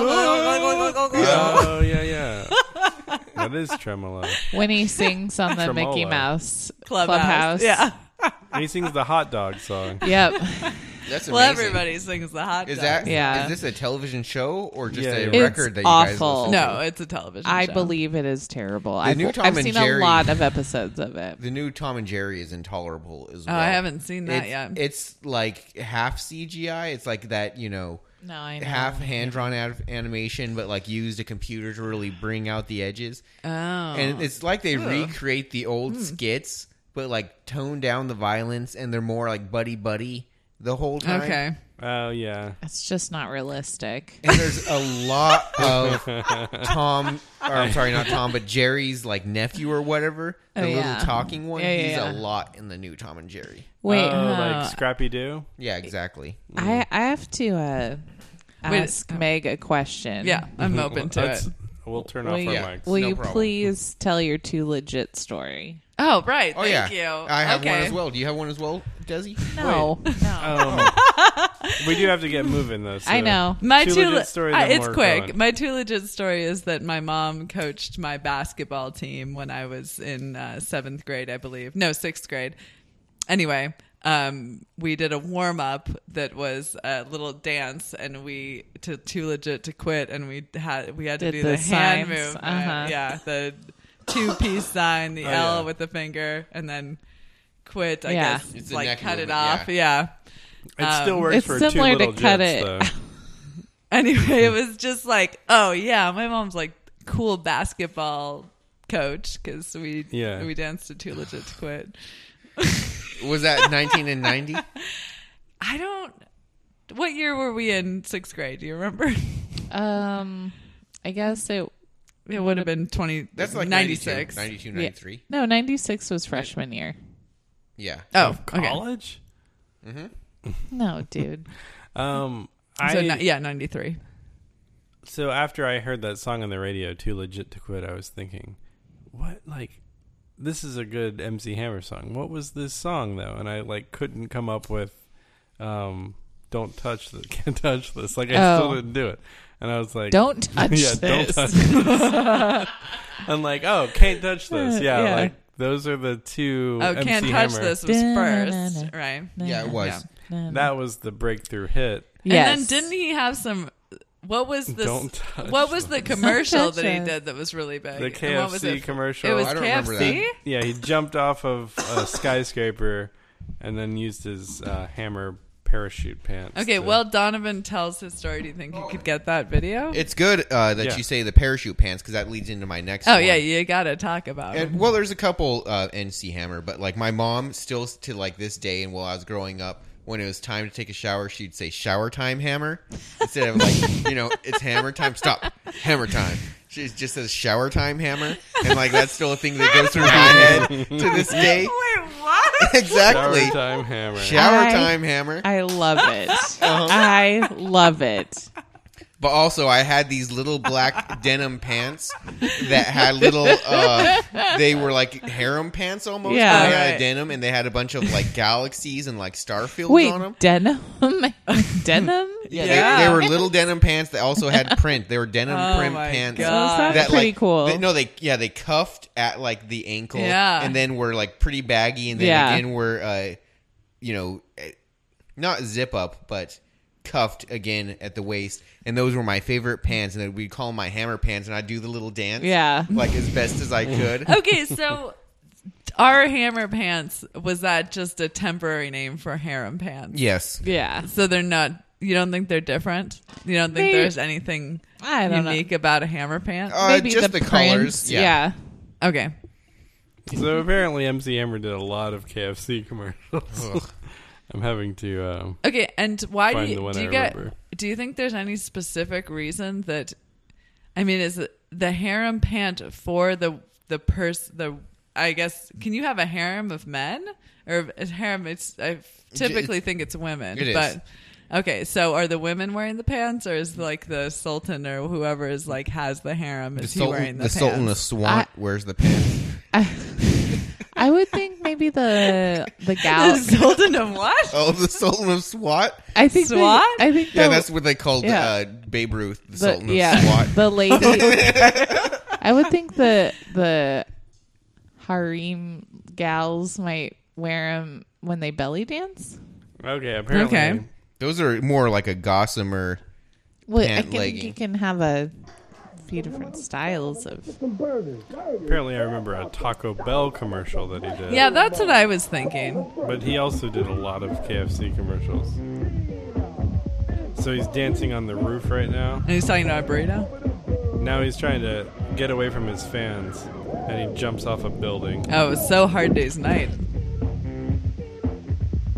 Oh yeah. That is tremolo. When he sings on the Tremolo. Mickey Mouse Clubhouse. Yeah. And he sings the hot dog song. Yep. That's amazing. Well, everybody sings the hot Is dog. that? Yeah. Is this a television show or just Yeah, a yeah. record It's that you guys awful. listen to? No, it's a television I show. believe it is terrible. new I've Tom and seen Jerry- a lot of episodes of it. The new Tom and Jerry is intolerable as Oh, well. I haven't seen that yet. It's like half CGI. It's like that, No, I know. half hand-drawn animation, but like use a computer to really bring out the edges. Oh. And it's like they recreate the old skits, but like tone down the violence, and they're more like buddy-buddy the whole time. Okay. Oh yeah. It's just not realistic. And there's a lot of not Tom, but Jerry's like nephew or whatever, the Oh, little yeah. talking one. Yeah, yeah, He's yeah. a lot in the new Tom and Jerry. Wait, like Scrappy Doo. Yeah, exactly. I have to ask Meg a question. Yeah, I'm open to it. We'll turn off Will, our you, mics. will No you problem. please tell your too legit story? Oh, right. Oh Thank yeah, you. I have okay. one as well. Do you have one as well, Desi? No, We do have to get moving though. So I know. My Too two legit story, then it's we're quick. going. My too legit story is that my mom coached my basketball team when I was in 7th grade, I believe. No, 6th grade. Anyway, we did a warm up that was a little dance, and we too legit to quit, and we had to Did do the the hand signs. movement. Uh-huh. Yeah, the 2-piece sign, the Oh, L yeah. with the finger, and then quit. I Yeah. guess It's a like neck cut it movement, off. Yeah. It still works It's for similar two to little cut jets, it. though. Anyway, it was just like, oh yeah, my mom's like cool basketball coach because we danced to Too Legit to Quit. Was that 1990? I don't. What year were we in 6th grade? Do you remember? I guess it It would have been 20. That's like 96. 92, 93. no 96 was freshman year. Yeah. Oh, okay. College. No, dude. So 93. So after I heard that song on the radio, Too Legit to Quit, I was thinking, what, like, this is a good MC Hammer song. What was this song, though? And I, like, couldn't come up with, Don't Touch This, Can't Touch This. Like, I still didn't do it. And I was like... Don't touch yeah, this. Don't touch this. I'm like, oh, Can't Touch This. Yeah, Yeah. like, those are the two Oh, MC Can't Touch Hammer. This was first, right? Yeah, it was. Yeah. That was the breakthrough hit. Yes. And then didn't he have some? What was this? Don't touch What was the this. commercial Don't touch that he it. did that was really big? The And what was KFC it? commercial. It was I don't remember KFC. that. Yeah, he jumped off of a skyscraper and then used his hammer parachute pants. Okay, to- well, Donovan tells his story. Do you think you could get that video? It's good that Yeah. you say the parachute pants because that leads into my next Oh one. yeah, you gotta talk about it. And, well, there's a couple NC Hammer, but like my mom still to like this day, and while I was growing up, when it was time to take a shower, she'd say "shower time hammer" instead of like it's hammer time. Stop, hammer time. She just says "shower time hammer," and like that's still a thing that goes through my head to this day. Wait, what? Exactly, Shower time hammer. shower I- time hammer. I love it. I love it. But also, I had these little black denim pants that had little. They were like harem pants almost. Yeah. But they had Right. denim, and they had a bunch of like galaxies and like star fields Wait, on them. denim? Denim? Yeah. They were little denim pants that also had print. They were denim Oh print my pants. God. That's That pretty like cool. they cuffed at like the ankle, Yeah. and then were like pretty baggy, and then Yeah. again were not zip up, but cuffed again at the waist. And those were my favorite pants, and then we'd call them my hammer pants, and I'd do the little dance, Yeah. like as best as I could. Okay, so our hammer pants, was that just a temporary name for harem pants? Yes, Yeah. So they're not. You don't think they're different? You don't think Maybe- there's anything I don't unique about a hammer pant? Maybe just the colors. prints. Yeah. Okay. So apparently MC Hammer did a lot of KFC commercials. I'm having to Okay, and why find do the you one do I you get? remember. Do you think there's any specific reason that? I mean, is it the harem pant for the I guess, can you have a harem of men or a harem? I typically think it's women. It is. But okay, so are the women wearing the pants, or is like the sultan or whoever is like has the harem? Is he wearing the pants? Sultan of Swat wears the pants. I would think maybe the The gal. sultan of what? Oh, the Sultan of Swat. I think SWAT? I think Yeah, the- that's what they called Yeah. Babe Ruth, the the, Sultan of yeah, SWAT. the lady. I would think the harem gals might wear them when they belly dance. Okay, apparently. Okay. Those are more like a gossamer. Well, Pant I think legging. you can have a few different styles of. Apparently, I remember a Taco Bell commercial that he did. Yeah, that's what I was thinking. But he also did a lot of KFC commercials. So he's dancing on the roof right now. And he's talking about a burrito. Now he's trying to get away from his fans, and he jumps off a building. Oh, it was so Hard Day's Night.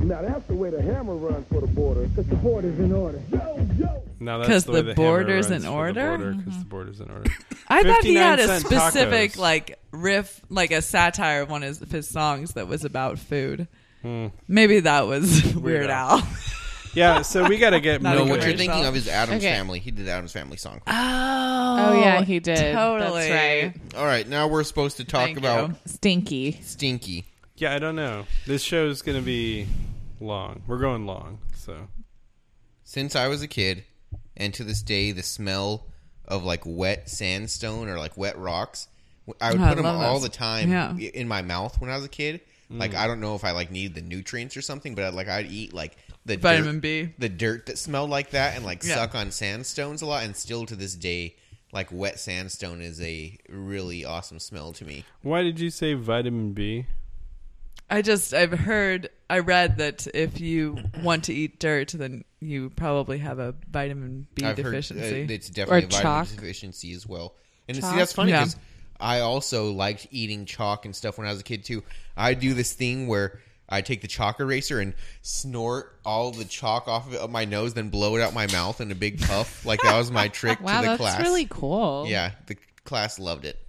Now that's the way the hammer runs for the border. Because the border's in order. Yo, yo. Now that's 'Cause the way the hammer border's runs in for the order? border, 'cause the border's in order. I thought he had a 59 cent specific tacos. like riff, like a satire of one of his songs that was about food. Hmm. Maybe that was Weird Al. Al. Yeah, so we got to get Not No, a moving. what you're commercial. thinking of is Adam's Okay. Family. He did the Adam's Family song. Oh, yeah, he did. Totally. That's right. All right, now we're supposed to talk Thank about you. Stinky. Stinky. Yeah, I don't know. This show's going to be long. We're going long, so. Since I was a kid, and to this day, the smell of like wet sandstone or like wet rocks, I would Oh, I put them love all those. the time Yeah. in my mouth when I was a kid. Like I don't know if I like needed the nutrients or something, but I'd eat like the Vitamin dirt, B. the dirt that smelled like that, and like Yeah. suck on sandstones a lot. And still to this day, like wet sandstone is a really awesome smell to me. Why did you say vitamin B? I read that if you want to eat dirt, then you probably have a vitamin B I've deficiency. heard it's definitely Or a vitamin chalk. deficiency as well. And see, Chalk? that's funny Yeah. because I also liked eating chalk and stuff when I was a kid too. I do this thing where I take the chalk eraser and snort all the chalk off of it up my nose, then blow it out my mouth in a big puff. Like that was my trick Wow, to the that's class. really cool. Yeah, the class loved it.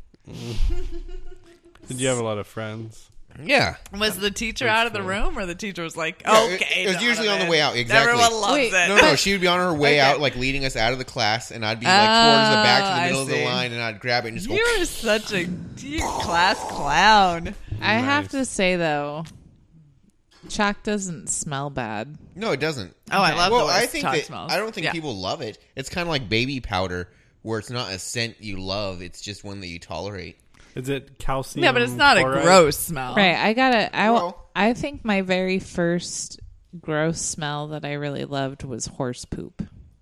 Did you have a lot of friends? Yeah. Was the teacher That's out of the funny. room, or the teacher was like, Yeah, "Okay"? it was usually on the Donovan. way out, exactly. Everyone loves Wait, it. No, she would be on her way out, like leading us out of the class, and I'd be like towards the back to the I middle of the see. line, and I'd grab it and just go. You are such a class clown. I have Nice. to say, though, chalk doesn't smell bad. No, it doesn't. Oh, I love Well, the way I think chalk that smells. I don't think Yeah. people love it. It's kind of like baby powder, where it's not a scent you love; it's just one that you tolerate. Is it calcium? Yeah, but it's not chloride? a gross smell. Right. Well- I think my very first gross smell that I really loved was horse poop.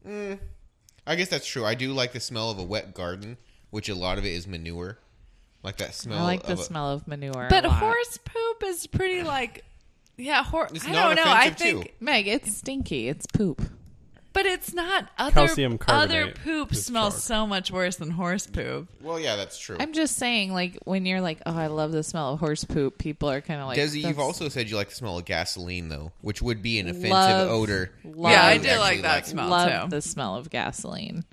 I guess that's true. I do like the smell of a wet garden, which a lot of it is manure, like that smell. I like the of smell of manure. But a lot. horse poop is pretty like, yeah, It's I not don't know. I offensive, think, too. Meg, it's stinky. It's poop. but it's not. Calcium Other carbonate poop is smells chalk. so much worse than horse poop. Well, yeah, that's true. I'm just saying, like, when you're like, oh, I love the smell of horse poop, people are kind of like, Desi, you've that's- also said you like the smell of gasoline, though, which would be an offensive Love- odor. love- Yeah, I would do actually like that it. smell love too. the smell of gasoline.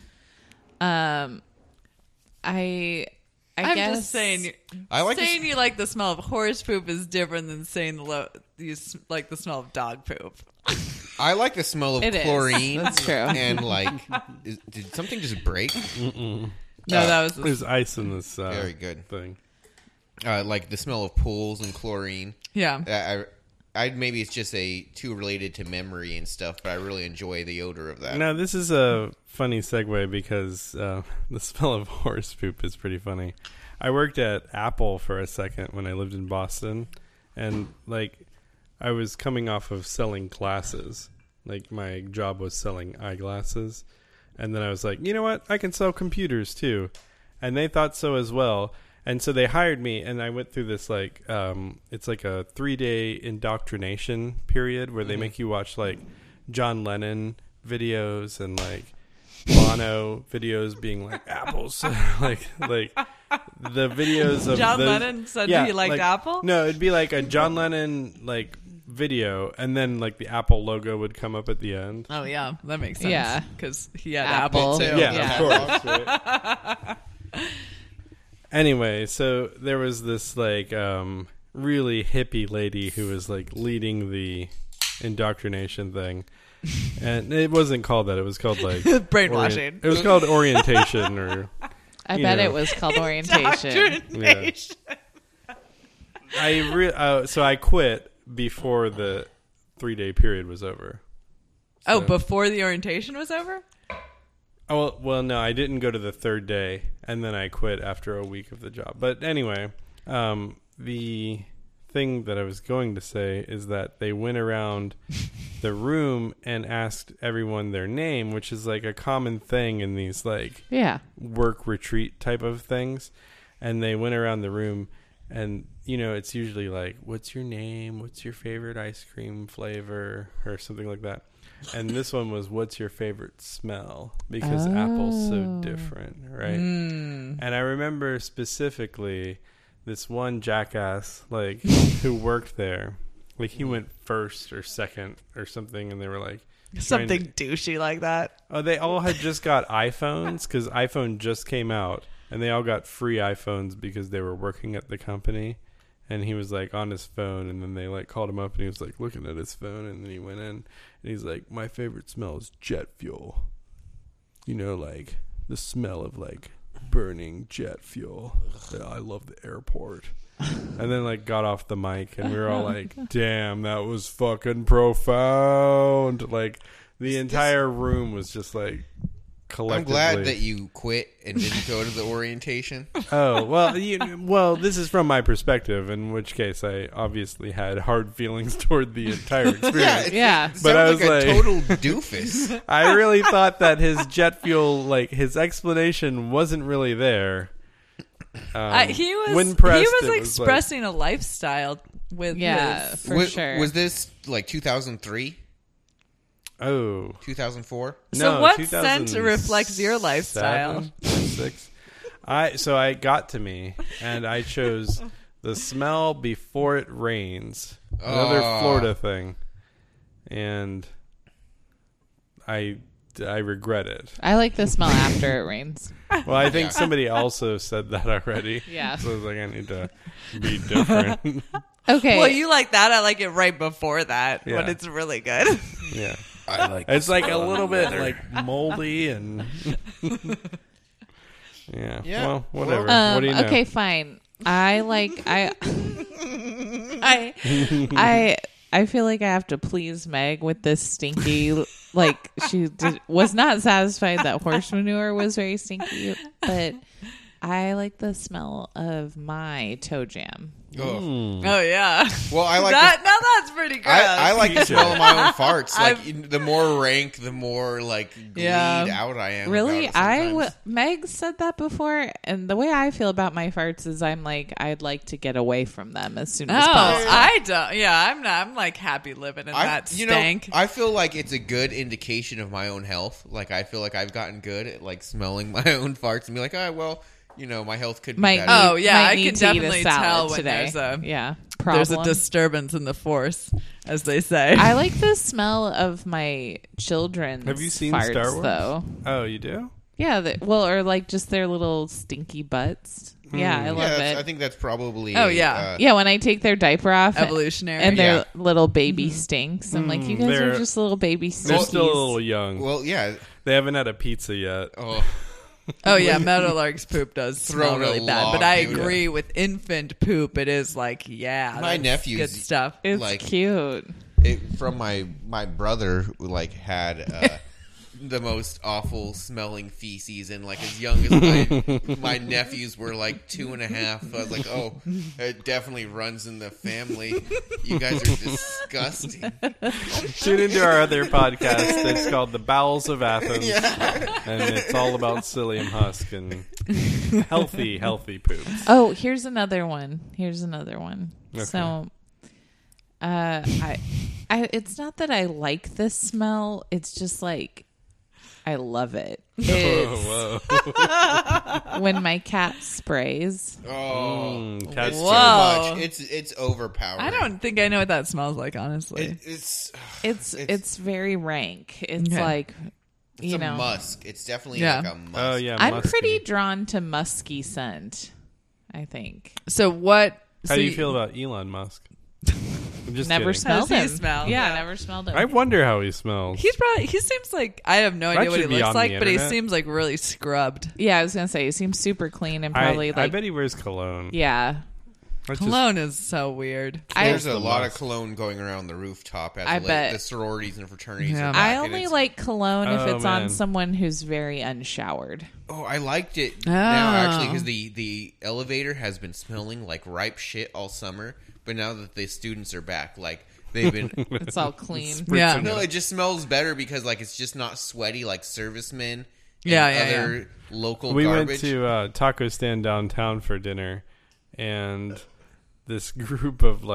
I I'm guess just saying. I like the saying you like the smell of horse poop is different than saying you like the smell of dog poop. I like the smell of It is. chlorine. That's true. And like, did something just break? No, that was There's ice in this Very good. thing. Like the smell of pools and chlorine. yeah. I maybe it's just too related to memory and stuff, but I really enjoy the odor of that. Now, this is a funny segue because the smell of horse poop is pretty funny. I worked at Apple for a second when I lived in Boston, and like I was coming off of selling glasses. Like my job was selling eyeglasses, and then I was like, you know what? I can sell computers too, and they thought so as well. And so they hired me, and I went through this like it's like a 3-day indoctrination period where they make you watch like John Lennon videos and like Bono videos being like apples, like the videos of John those- Lennon said he liked like- Apple? No, it'd be like a John Lennon like video, and then like the Apple logo would come up at the end. Oh yeah, that makes sense. Yeah. because he had Apple. Apple, too. Yeah, Yeah. of course. Right? Anyway, so there was this like really hippie lady who was like leading the indoctrination thing, and it wasn't called that. It was called like Brainwashing. It was called orientation, or I you bet know. it was called orientation. Indoctrination. so I quit before the 3-day period was over. Oh, So- before the orientation was over? Oh, well, no, I didn't go to the 3rd day, and then I quit after a week of the job. But anyway, the thing that I was going to say is that they went around the room and asked everyone their name, which is like a common thing in these like Yeah. work retreat type of things. And they went around the room, and you know, it's usually like, what's your name? What's your favorite ice cream flavor? Or something like that. And this one was, what's your favorite smell? Because Apple's so different, right? And I remember specifically this one jackass, like, who worked there. Like he went first or second or something, and they were like Something douchey like that. Oh, they all had just got iPhones because iPhone just came out, and they all got free iPhones because they were working at the company. And he was like on his phone, and then they like called him up, and he was like looking at his phone, and then he went in, and he's like, "My favorite smell is jet fuel. You know, like the smell of like burning jet fuel. I love the airport." And then like got off the mic, and we were all like, "Damn, that was fucking profound!" Like the entire room was just like I'm collectively. glad that you quit and didn't go to the orientation. Oh well, well, this is from my perspective. In which case, I obviously had hard feelings toward the entire experience. Yeah. It But I sounds was like a like- total doofus. I really thought that his jet fuel, like his explanation, wasn't really there. He when was pressed, it was expressing a lifestyle with Yeah, his. for sure. Was this like 2003, Like, oh 2004? So no, what scent reflects your 2007, lifestyle? 2006. So it got to me, and I chose the smell before it rains. Another Oh. Florida thing, and I regret it. I like the smell after it rains. Well, I think somebody also said that already. Yeah. So I was like, I need to be different. Okay. Well, you like that. I like it right before that, Yeah. but it's really good. Yeah. I like. It's like a little bit like moldy and yeah. Yeah. Well, whatever. Um, what do you know? Okay, fine. I feel like I have to please Meg with this stinky. Like was not satisfied that horse manure was very stinky, but I like the smell of my toe jam. Oh. Oh yeah. Well, I like. that. Now that's pretty gross. I like the smell of my own farts. Like I've- the more rank, the more like gleed Yeah. out I am. Really, about it sometimes. Meg said that before, and the way I feel about my farts is I'm like I'd like to get away from them as soon Oh, as possible. I don't. Yeah, I'm not. I'm like happy living in that stank. I feel like it's a good indication of my own health. Like I feel like I've gotten good at like smelling my own farts and be like, oh well, my health could be better. Oh, yeah, might I need can to eat a definitely salad tell when today. there's a- problem. There's a disturbance in the force, as they say. I like the smell of my children's Have you seen farts, Star Wars? though. Oh, you do? Yeah, or like just their little stinky butts. Yeah, I love I it. think that's probably. Oh, yeah. Yeah, when I take their diaper off Evolutionary. and their Yeah. little baby stinks, I'm like, you guys They're- are just little baby They're stinkies. still a little young. Well, yeah. They haven't had a pizza yet. Oh, Oh yeah, Meadowlark's poop does smell Thrown a really bad, log, but I dude. agree with infant poop. It is like My that's nephew's- good stuff. It's like- cute. from my brother who like had the most awful smelling feces, and like as young as my nephews were like 2.5. I was like, oh, it definitely runs in the family. You guys are disgusting. Tune into our other podcast. It's called The Bowels of Athens. And it's all about psyllium husk and healthy poops. Oh, here's another one. Okay. So, I, it's not that I like this smell. It's just like I love it. It's Whoa. when my cat sprays. Oh, Cat it's Whoa. too much. It's overpowering. I don't think I know what that smells like, honestly. It's It's very rank. It's Okay. like it's you a know. musk. It's definitely Yeah. like a musk. Oh, yeah. I'm musky. pretty drawn to musky scent. I think. So what? How so do you feel about Elon Musk? I'm just Never kidding. smelled How does him. he smell? Yeah, Yeah. never smelled him. I wonder how he smells. He seems like I have no idea what he should be looks on like, the but he internet. seems like really scrubbed. Yeah, I was gonna say he seems super clean and probably I like bet he wears cologne. yeah. That's just- Cologne is so weird. There's a the lot musk. of cologne going around the rooftop as I the, bet. the sororities and fraternities Yeah. are back. I and only it's- like cologne if Oh, it's man. on someone who's very unshowered. Oh, I liked it Oh. now actually because the elevator has been smelling like ripe shit all summer. But now that the students are back, like they've been. It's all clean. Yeah. No, it just smells better because like it's just not sweaty like servicemen. And Yeah, yeah, other local we garbage. went to a taco stand downtown for dinner, and this group of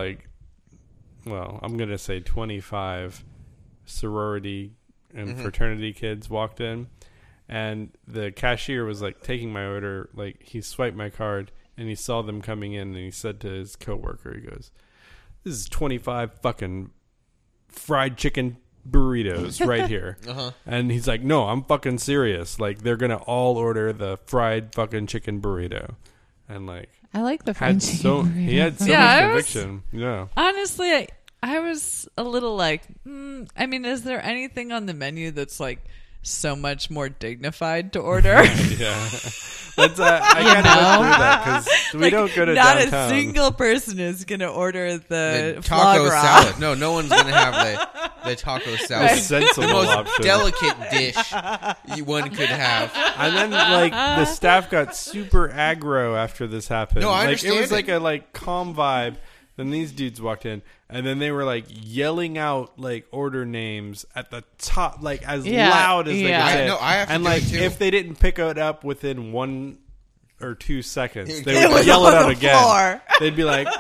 I'm gonna say 25 sorority and fraternity kids walked in, and the cashier was like taking my order. Like he swiped my card, and he saw them coming in, and he said to his coworker, he goes, this is 25 fucking fried chicken burritos right here. And he's like, no, I'm fucking serious. Like, they're going to all order the fried fucking chicken burrito. And like, I like the fried chicken. he had so Yeah, much I was- conviction. Yeah. Honestly, I was a little like, I mean, is there anything on the menu that's like so much more dignified to order? Yeah. That's, I kind of went through that because we Like, don't go to not downtown. a single person is going to order the The foie taco gras. salad. No one's gonna have the taco The salad. sensible The most option. delicate dish one could have. And then, like, the staff got super aggro after this happened. No, I like, it was understand it. like a calm vibe. Then these dudes walked in, and then they were like yelling out like order names at the top, like as Yeah, loud as they yeah. could say. I know, I have to and do like it, too. if they didn't pick it up within 1 or 2 seconds, It they would was yell on it out the again. floor. They'd be like,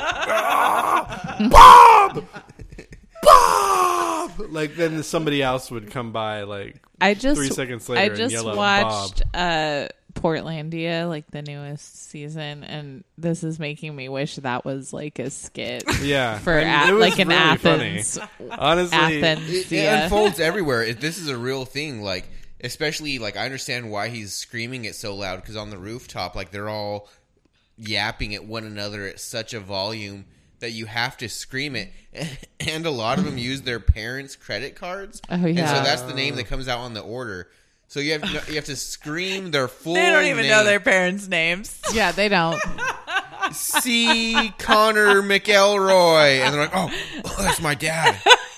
"Bob, Bob!" Like then somebody else would come by, like I just 3 seconds later, I and just yell out watched Bob. Portlandia, like the newest season, and this is making me wish that was like a skit Yeah, for and it was like in really Athens. funny. Honestly, Athens, It yeah. unfolds everywhere. This is a real thing. Like, especially like I understand why he's screaming it so loud because on the rooftop, like they're all yapping at one another at such a volume that you have to scream it. And a lot of them use their parents' credit cards. Oh, And yeah. so that's the name that comes out on the order. So you have to scream their full They don't even name. know their parents' names. Yeah, they don't. C. Connor McElroy. And they're like, oh, that's my dad.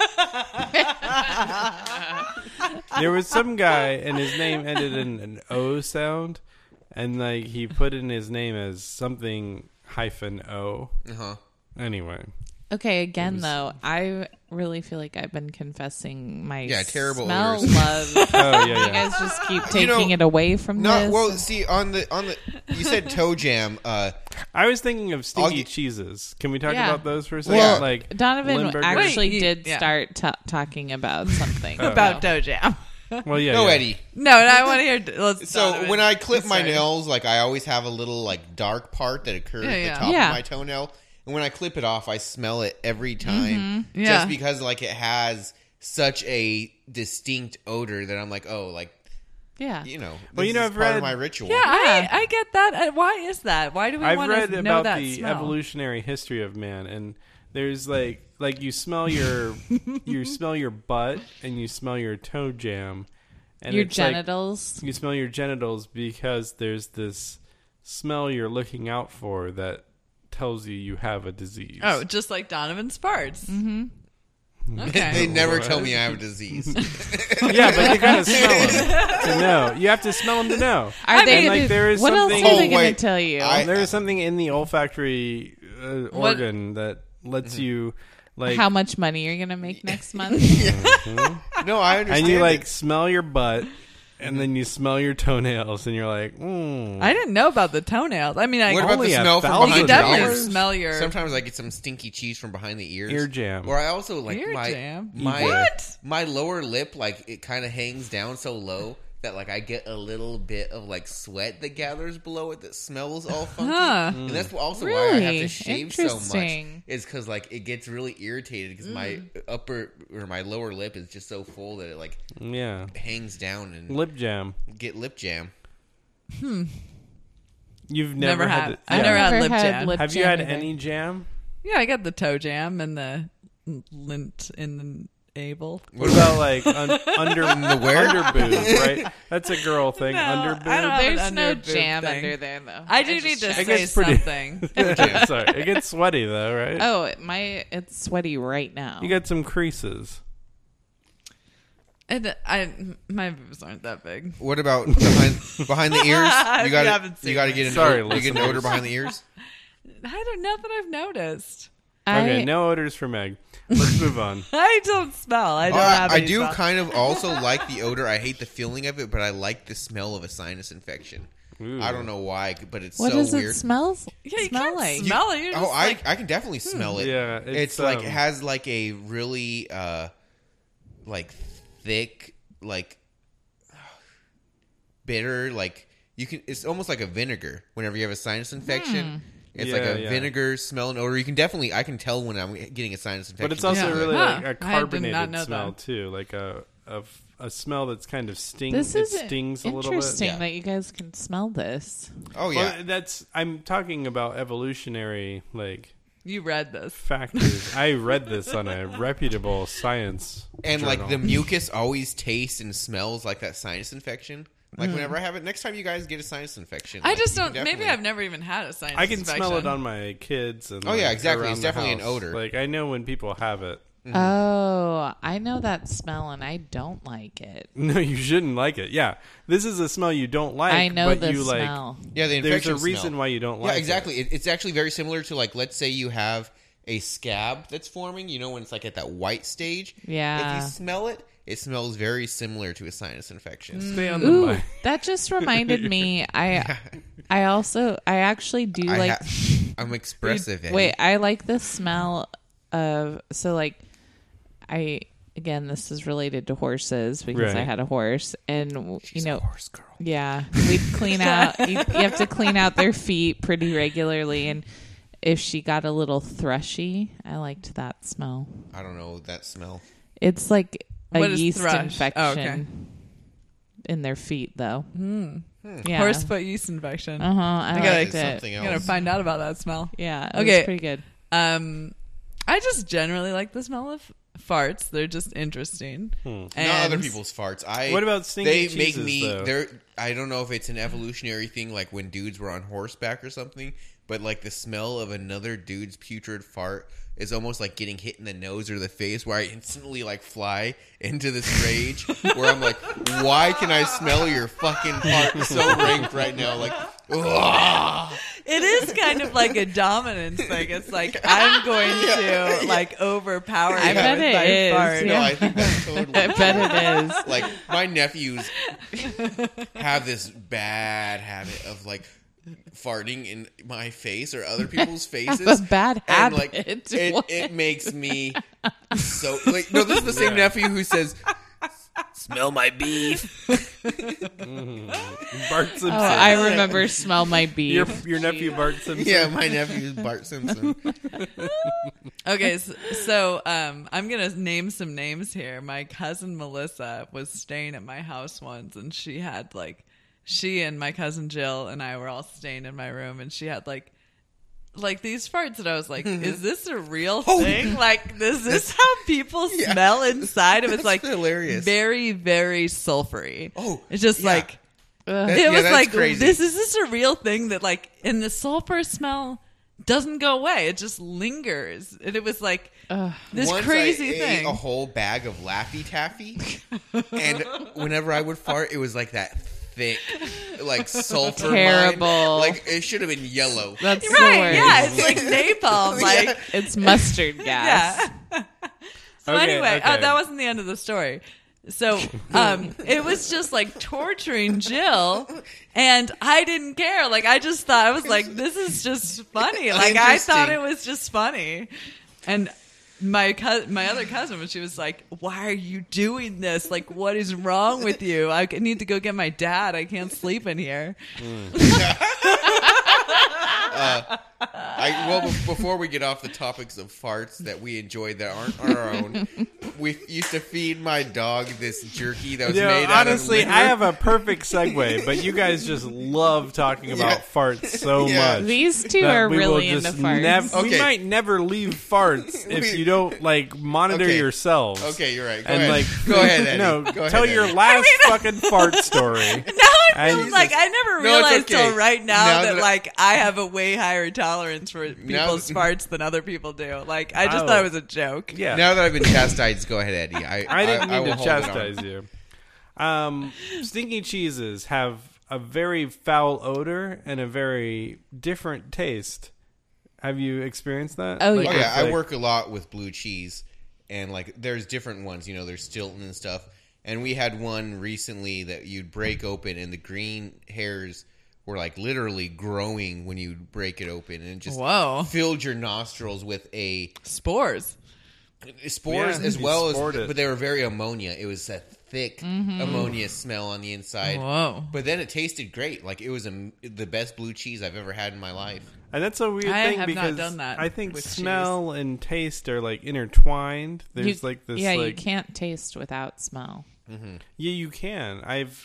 there was some guy, and his name ended in an O sound, and like he put in his name as something -O. Uh-huh. Anyway, Okay, again though, I really feel like I've been confessing my terrible smell odors. love. oh You yeah, guys just keep taking know, it away from No, this. well, see, on the you said toe jam. I was thinking of stinky get- cheeses. Can we talk Yeah. about those for a second? Well, like Donovan Limburger? actually Wait, did yeah. start talking about something About Dough Jam. well, yeah, No, yeah. Eddie. No, and I want to hear. Let's So Donovan. when I clip my Sorry. nails, like I always have a little like dark part that occurs Yeah, at yeah. the top Yeah. of my toenail, and when I clip it off, I smell it every time, Yeah. just because like it has such a distinct odor that I'm like, oh, like Yeah. you know, Well, you this know, is I've part read- of my ritual. Yeah, Yeah. I get that. Why is that? Why do we I've want read to know about that the smell? evolutionary history of man, and there's like you smell your you smell your butt and you smell your toe jam, and Your it's like- genitals. you smell your genitals because there's this smell you're looking out for that tells you have a disease. Oh, just like Donovan's farts. Mm-hmm. Okay. They never What? tell me I have a disease. yeah, but you gotta smell them to know. You have to smell them to know. Are they? And, like, there is what else something- are they Oh, going to wait. tell you? There is something in the olfactory organ that lets you like How much money you're going to make next month? No, I understand. and you like it. smell your butt and then you smell your toenails and you're like, I didn't know about the toenails. I mean, I What about only the a smell from thousand you behind can the definitely ears? smell your Sometimes I get some stinky cheese from behind the ears. ear jam. Or I also like ear my jam. my What? my lower lip, like it kind of hangs down so low that like I get a little bit of like sweat that gathers below it that smells all funky, Huh. and that's also why I have Really? to shave so much. Interesting. Is because like it gets really irritated because my upper or my lower lip is just so full that it like Yeah. hangs down and Lip jam. get lip jam. You've Never never had, had. it- I yeah. never had lip jam. lip Have you jam had either. any jam? Yeah, I got the toe jam and the lint in the navel. What about like under the where? under boob, right? That's a girl thing. No, under I don't have boob. an There's no under boob jam thing. under there, though. I do need to It say gets pretty- something. Sorry, it gets sweaty though, right? Oh, it's sweaty right now. You got some creases. And my boobs aren't that big. What about behind the ears? You You got haven't seen you got to it. get an Sorry, you get an listeners. odor behind the ears. I don't know that I've noticed. Okay, no odors for Meg. Let's move on. I don't smell. I don't have I any do smell. kind of also like the odor. I hate the feeling of it, but I like the smell of a sinus infection. Ooh. I don't know why, but it's What so does weird. it smell? Yeah, you smell can't like? smell it. You're just I like, can definitely smell it. Yeah, it's like it has like a really like thick, like bitter, like you can. It's almost like a vinegar. Whenever you have a sinus infection, It's Yeah, like a yeah. vinegar smell and odor. I can tell when I'm getting a sinus infection. But it's also Yeah. really Huh. like I a did not carbonated know smell that. too, like a smell that's kind of This it is stings a little bit. interesting Yeah. that you guys can smell this. Oh yeah. Well, I'm talking about evolutionary You read this. factors. I read this on a reputable science And journal. like the mucus always tastes and smells like that sinus infection. Like whenever I have it, next time you guys get a sinus infection, I like, just you can don't. Maybe definitely- I've never even had a sinus I can infection. smell it on my kids. And Oh, yeah, exactly. around It's the definitely an house. odor. Like I know when people have it. Oh, I know that smell and I don't like it. No, you shouldn't like it. Yeah, this is a smell you don't like. I know but the you smell. Yeah, the There's infection a reason smell. why you don't like Yeah, it. exactly. It's actually very similar to like, let's say you have a scab that's forming. You know, when it's like at that white stage. Yeah. If you smell it, it smells very similar to a sinus infection. Stay on the Ooh, mic. that just reminded me. I actually do like. I'm expressive. Eddie. Wait, I like the smell of again, this is related to horses because I Right. had a horse, and She's you know, a horse girl. yeah, we'd clean out. You have to clean out their feet pretty regularly, and if she got a little thrushy, I liked that smell. I don't know that smell. It's like a What is yeast thrush? infection Oh, okay. in their feet, though. Yeah. Horsefoot yeast infection. Uh huh. I gotta- liked it. Something I'm gonna else. find out about that smell. Yeah. It Okay. was pretty good. I just generally like the smell of farts. They're just interesting. Not other people's farts. What about stinky They make cheeses, me. though? They're. I don't know if it's an evolutionary thing, like when dudes were on horseback or something. But like the smell of another dude's putrid fart is almost like getting hit in the nose or the face, where I instantly like fly into this rage, where I'm like, why can I smell your fucking fart so rank right now? Like, ugh. It is kind of like a dominance thing. It's like I'm going to like overpower you I bet with it my is, fart. yeah. No, I think that's totally. I bet it is. Like my nephews have this bad habit of like farting in my face or other people's faces. A bad And like habit. What? it makes me so like no, this is the same nephew who says, "Smell my beef." Bart Simpson. Oh, I remember smell my beef. your nephew Bart Simpson. Yeah, my nephew is Bart Simpson. Okay, so I'm gonna name some names here. My cousin Melissa was staying at my house once, and she and my cousin Jill and I were all staying in my room, and she had like these farts, and I was like, "Is this a real thing? Like, is this how people Yeah. smell inside?" It was That's like hilarious. very, very sulfury. Oh, it's just yeah. like. Ugh. It Yeah, was that's like, crazy. is this a real thing that like, and the sulfur smell doesn't go away. It just lingers. And it was like this Once crazy I thing. ate a whole bag of Laffy Taffy, and whenever I would fart, it was like that thick, like sulfur. Terrible. Mine. Like it should have been yellow. That's the Right, worst. yeah, it's like napalm. Like, Yeah. It's mustard gas. yeah. So Okay, anyway, okay. that wasn't the end of the story. So it was just like torturing Jill, and I didn't care. Like I just thought, I was like, this is just funny. Like I thought Interesting. it was just funny. And my other cousin, she was like, why are you doing this? Like, what is wrong with you? I need to go get my dad. I can't sleep in here. Before we get off the topics of farts that we enjoy that aren't our own, we used to feed my dog this jerky that was You know, made out honestly, of liver. I have a perfect segue, but you guys just love talking about Yeah. farts so Yeah. much. These two that are we will really into just farts. We Okay. might never leave farts if you don't like monitor Okay. yourselves. Okay, you're right. Go And ahead. like, go ahead, Eddie. no, Go ahead, tell your Eddie. last fucking fart story. Now I feel And- like I never No, it's realized okay. till right now, Now that that- like I have a way higher tolerance for people's farts than other people do. Like I just Oh. thought it was a joke. Yeah, Now that I've been chastised, go ahead, Eddie. I didn't will mean to hold it on. chastise you. Stinky cheeses have a very foul odor and a very different taste. Have you experienced that? Oh, Oh yeah. yeah, I like- work a lot with blue cheese, and like there's different ones. You know, there's Stilton and stuff. And we had one recently that you'd break open, and the green hairs were like literally growing when you break it open, and it just Whoa. filled your nostrils with a Spores. spores Yeah, as he well spored as, it. but they were very ammonia. It was a thick ammonia smell on the inside. Whoa. But then it tasted great. Like it was the best blue cheese I've ever had in my life. And that's a weird I thing have not because done that I think with smell and taste are like intertwined. There's like this. Yeah, like, you can't taste without smell. Yeah, you can.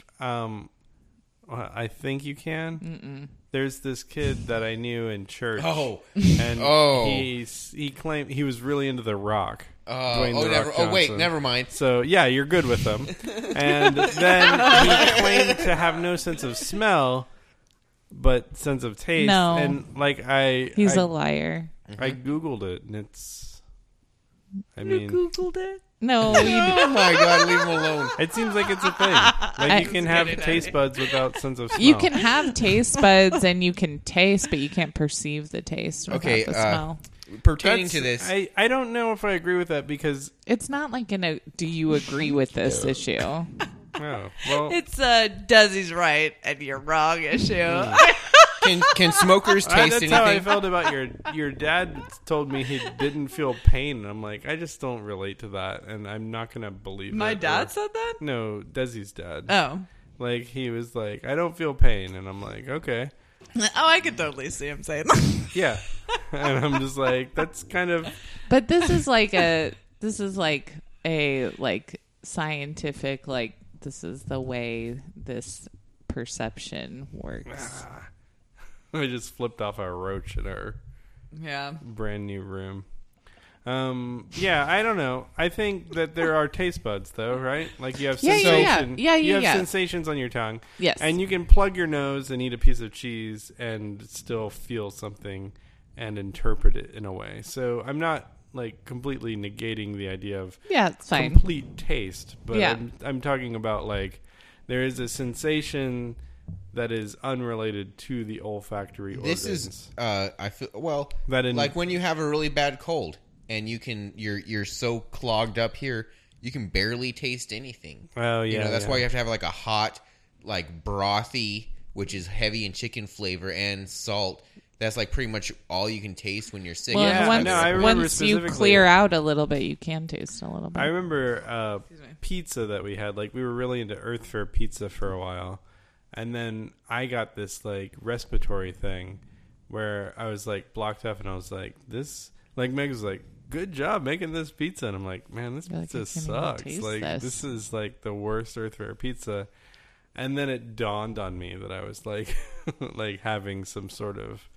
I think you can. There's this kid that I knew in church. Oh. and Oh. he claimed he was really into The Rock. Dwayne The Rock wait, Johnson. never mind. So yeah, you're good with them. And then he claimed to have no sense of smell, but sense of taste. No. And like He's a liar. I googled it, and it's. I mean, Googled it. No, Oh my god, leave him alone. it seems like it's a thing. Like you can have taste buds without sense of smell. you can have taste buds and you can taste, but you can't perceive the taste without Okay, the smell. Pertaining to this, I don't know if I agree with that because It's not like do you agree with this issue? oh well It's does he's right and you're wrong issue. can smokers taste that's how I anything? felt about your dad. Told me he didn't feel pain, and I'm like, I just don't relate to that, and I'm not gonna believe My it, dad or- said that? no, Desi's dad. Oh. Like he was like, I don't feel pain, and I'm like, okay, Oh, I could totally see him saying that. yeah, and I'm just like, that's kind of But this is like a scientific, like, this is the way this perception works. I just flipped off a roach in our Yeah. brand new room. Yeah, I don't know. I think that there are taste buds, though, right? Like you have Yeah, sensation. yeah. You have Yeah. sensations on your tongue. Yes. And you can plug your nose and eat a piece of cheese and still feel something and interpret it in a way. So I'm not like completely negating the idea of Yeah, it's fine. complete taste, but Yeah. I'm talking about like there is a sensation that is unrelated to the olfactory This organs. is I feel well That in- like when you have a really bad cold and you're so clogged up here you can barely taste anything. Oh yeah, You know, that's yeah. why you have to have like a hot, like brothy, which is heavy in chicken flavor and salt. That's like pretty much all you can taste when you're sick. Well, Yeah, once, no, I remember once you specifically- clear out a little bit, you can taste a little bit. I remember pizza that we had. Like we were really into Earth Fare pizza for a while, and then I got this like respiratory thing where I was like blocked up, and I was like, "This." Like Meg was like, "Good job making this pizza," and I'm like, "Man, this You're like, pizza I can't even sucks. taste Like this." this is like the worst Earth Fare pizza." And then it dawned on me that I was like, like having some sort of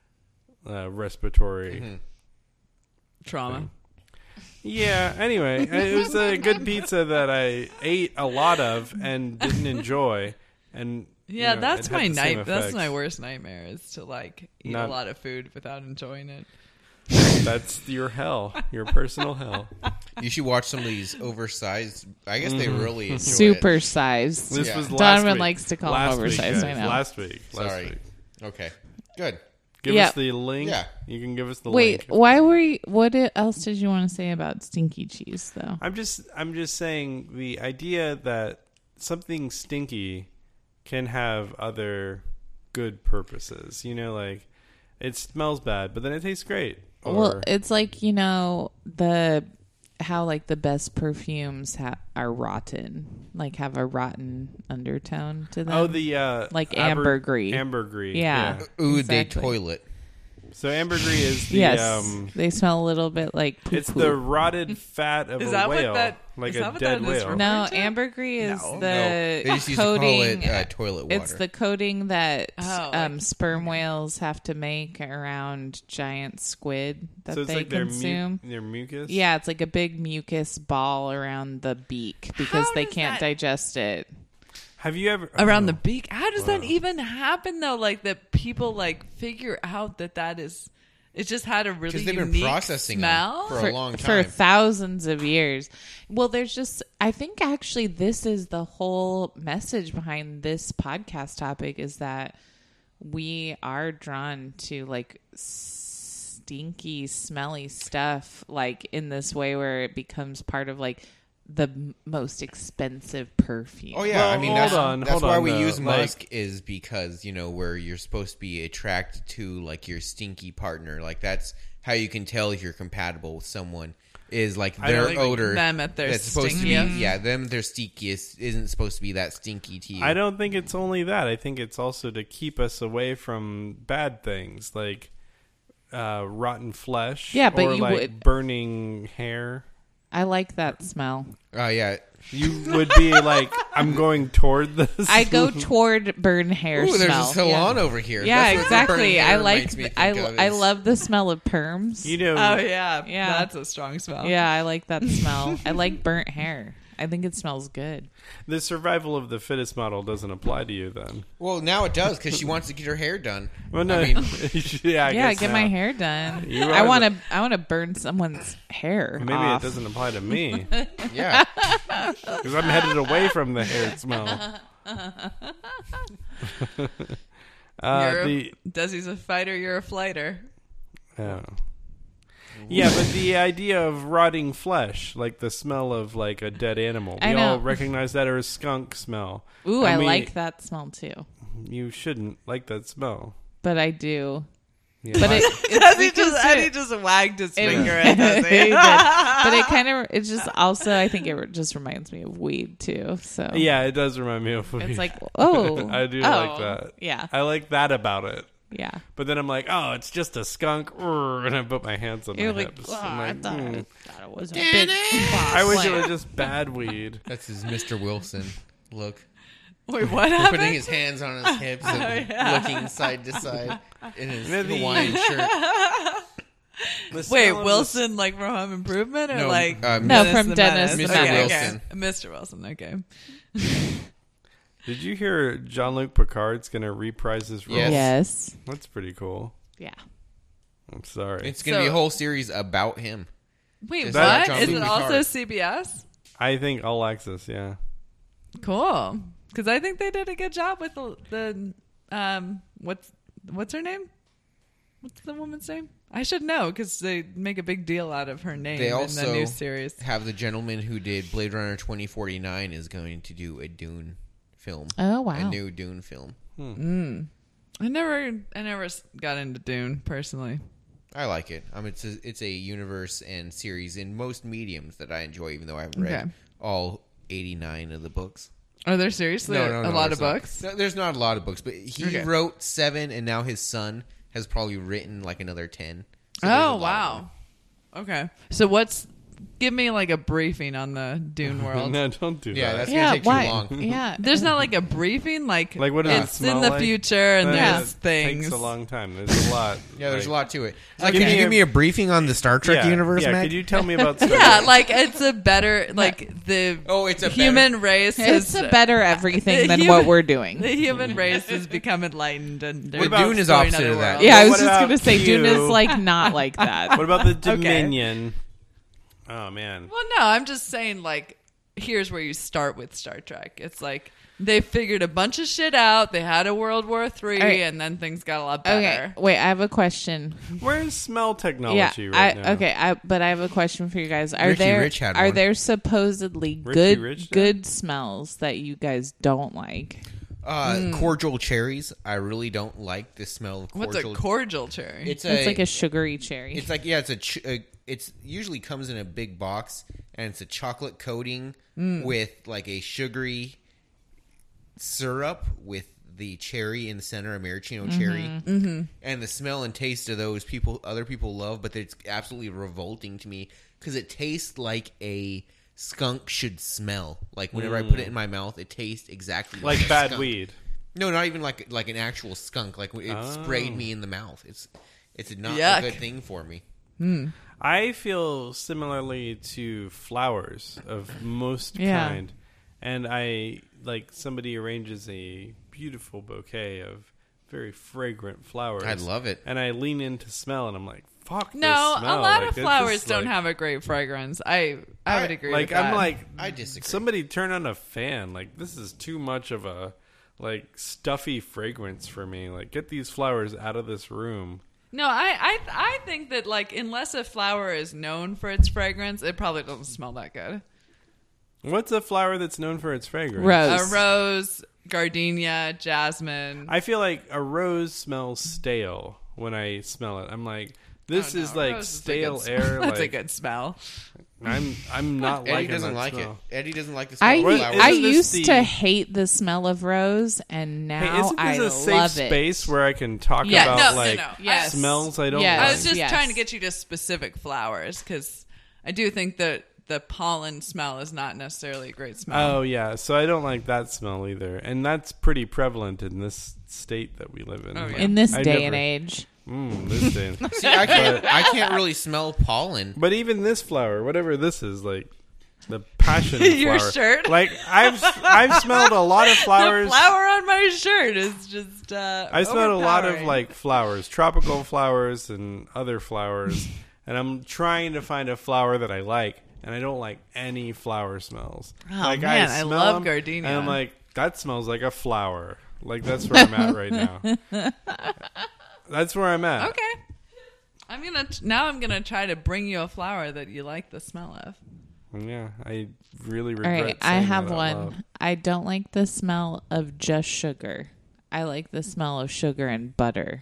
respiratory. Trauma. Yeah, anyway, it was a good pizza that I ate a lot of and didn't enjoy. And Yeah, you know, that's it had my the same That's effects. my worst nightmare is to like eat Not- a lot of food without enjoying it. That's your hell, your personal hell. You should watch some of these oversized. I guess they really enjoy Super it. sized. This Yeah. was last Donovan week. likes to call them Last week, oversized, guys. I know. Last week. Sorry. Okay, good. Give Yeah. us the link. Yeah. You can give us the Wait, link. why were you, what else did you want to say about stinky cheese, though? I'm just saying the idea that something stinky can have other good purposes. You know, like it smells bad, but then it tastes great. Or, Well, it's like, how like the best perfumes are rotten, like have a rotten undertone to them. oh, the like ambergris. Ambergris. Yeah. Ooh, Exactly. they toilet. So ambergris is the Yes, they smell a little bit like poo-poo. it's the rotted fat of Is a that what whale, that- like is a that what dead that is whale. from? No, Virgin? ambergris is No. the They just used to coating. call it toilet water. It's the coating that Oh, like- sperm whales have to make around giant squid that So it's they like consume. their mucus. Yeah, it's like a big mucus ball around the beak because How they does can't that- digest it. Have you ever Around oh, the beak. How does that Wow. even happen though? Like that people like figure out that is. It just had a really Because they've been unique processing them smell. for a long For time. thousands of years. Well, I think actually this is the whole message behind this podcast topic is that we are drawn to like stinky, smelly stuff like in this way where it becomes part of like the most expensive perfume. Oh yeah, Well, I mean hold that's why we though. use Like- musk is because where you're supposed to be attracted to like your stinky partner. Like that's how you can tell if you're compatible with someone. is like I don't their think odor. them at their that's supposed to be stinkiest. them their stinkiest isn't supposed to be that stinky to you. I don't think it's only that. I think it's also to keep us away from bad things like rotten flesh. Yeah, but or you like would- burning hair. I like that smell. Oh yeah. You would be like, I'm going toward this. I go toward burn hair Ooh, there's smell. a salon over here. Yeah, That's what burning exactly. hair I like. makes me think I of is- love the smell of perms. You know, Oh yeah, Yeah. That's a strong smell. Yeah, I like that smell. I like burnt hair. I think it smells good. the survival of the fittest model doesn't apply to you then. Well, now it does because she wants to get her hair done. Well, no, I mean, yeah, I Yeah, guess get now. my hair done. You I are want to. I want to burn someone's hair. Maybe off. it doesn't apply to me yeah. because I'm headed away from the hair smell. Desi's a fighter. You're a flighter. Oh. Yeah, but the idea of rotting flesh, like the smell of like a dead animal, I we know. all recognize that as skunk smell. Ooh, I mean, like that smell too. You shouldn't like that smell. But I do. Yeah, But my- Desi just wagged his finger at He Desi. did. But it kind of. It's just also. I think it just reminds me of weed too. So yeah, it does remind me of weed. it's like oh, I do oh, like that. Yeah, I like that about it. yeah. But then I'm like, oh, it's just a skunk, and I put my hands on my You're like, hips. oh, I'm I like, thought hmm. it was a big. I wish it was just bad weed. That's his Mr. Wilson look. Wait, what Putting happened? his hands on his hips and looking side to side in his Maybe- Hawaiian shirt. The Wait, smell of Wilson, like from Home Improvement, or No, like no, Dennis from the Dennis Menace? the Okay, Menace. okay. Mr. Wilson. Okay. Did you hear Jean-Luc Picard's going to reprise his role? Yes. Yes. That's pretty cool. Yeah. I'm sorry. It's going to be a So- whole series about him. Wait, Is that what? Is Jean-Luc it also Picard? CBS? I think All Access, yeah. Cool. Because I think they did a good job with the what's her name? What's the woman's name? I should know because they make a big deal out of her name They in also the new series. have the gentleman who did Blade Runner 2049 is going to do a Dune film. Oh wow. A new Dune film. I never got into Dune personally. I like it. It's a universe and series in most mediums that I enjoy, even though I haven't read Okay. all 89 of the books. Are there seriously a lot of there's not. books? No, there's not a lot of books, but he Okay. wrote 7, and now his son has probably written like another 10. So there's a Oh lot of wow. Okay. So give me like a briefing on the Dune world. No, don't do Yeah, that. that's Yeah. gonna take Why? too long. Yeah. There's not like a briefing, like Like, what does it it's smell in the like? future and Yeah. there's It things. takes a long time. There's a lot. Yeah, there's Like- a lot to it. Like, Could give you me give a- me a briefing on the Star Trek Yeah, universe, yeah. Mac? Could you tell me about Star Yeah, Trek? like it's a better like the Oh, it's a human race It's is a better everything the than human- what we're doing. the human race has become enlightened and they're Well, Dune is exploring opposite other of that. worlds. Yeah, I What was just about gonna say Dune is Q? like not like that. What about the Dominion? Oh, man. Well, no, I'm just saying like here's where you start with Star Trek. It's like they figured a bunch of shit out. They had a World War III, All right. and then things got a lot Okay, better. wait. I have a question. Where's smell Yeah, technology right now? okay. But I have a question for you guys. Are Ricky Rich had are one. there supposedly Richie Rich did? good smells that you guys don't like? Cordial cherries. I really don't like the smell of cordial. What's a cordial cherry? It's It's like a sugary cherry. It's like it's usually comes in a big box and it's a chocolate coating with like a sugary syrup with the cherry in the center, a maraschino cherry, and the smell and taste of those other people love, but it's absolutely revolting to me because it tastes like a skunk should smell. Like whenever I put it in my mouth, it tastes exactly like Like a bad skunk. weed. No, not even like an actual skunk. Like it Oh. sprayed me in the mouth. It's not Yuck. a good thing for me. I feel similarly to flowers of most Yeah. kind. And I, like, somebody arranges a beautiful bouquet of very fragrant flowers. I'd love it. And I lean into smell, and I'm like, fuck no, this smell. a lot Like, of this flowers is, don't like- have a great fragrance. I would agree Like, with that. I'm like, I disagree. somebody turn on a fan. Like, this is too much of a, like, stuffy fragrance for me. Like, get these flowers out of this room. No, I think that like unless a flower is known for its fragrance, it probably doesn't smell that good. What's a flower that's known for its fragrance? Rose. A rose, gardenia, jasmine. I feel like a rose smells stale when I smell it. I'm like, This Oh, no, is like rose is a stale good air. That's a like, good smell. I'm not Eddie liking doesn't that like smell. it. Eddie doesn't like the smell I of What- flowers. I Isn't this used the- to hate the smell of rose, and Hey, now isn't I this a safe love it. space where I can talk Yeah, about no, like no. Yes. smells I don't Yes. like? I was just Yes. trying to get you to specific flowers because I do think that the pollen smell is not necessarily a great smell. Oh yeah, so I don't like that smell either, and that's pretty prevalent in this state that we live in. Oh, yeah. Like, In this I day never- and age. This day. See, I can't really smell pollen. But even this flower, whatever this is, like the passion Your flower. shirt? Like I've smelled a lot of flowers. The flower on my shirt is just. I smelled a lot of overpowering. like flowers, tropical flowers and other flowers, and I'm trying to find a flower that I like, and I don't like any flower smells. Oh, like man, I smell love them, gardenia. and I'm like, that smells like a flower. Like that's where I'm at right now. That's where I'm at. Okay. I'm gonna try to bring you a flower that you like the smell of. Yeah, I really All regret. right, I saying have that out one. loud. I don't like the smell of just sugar. I like the smell of sugar and butter.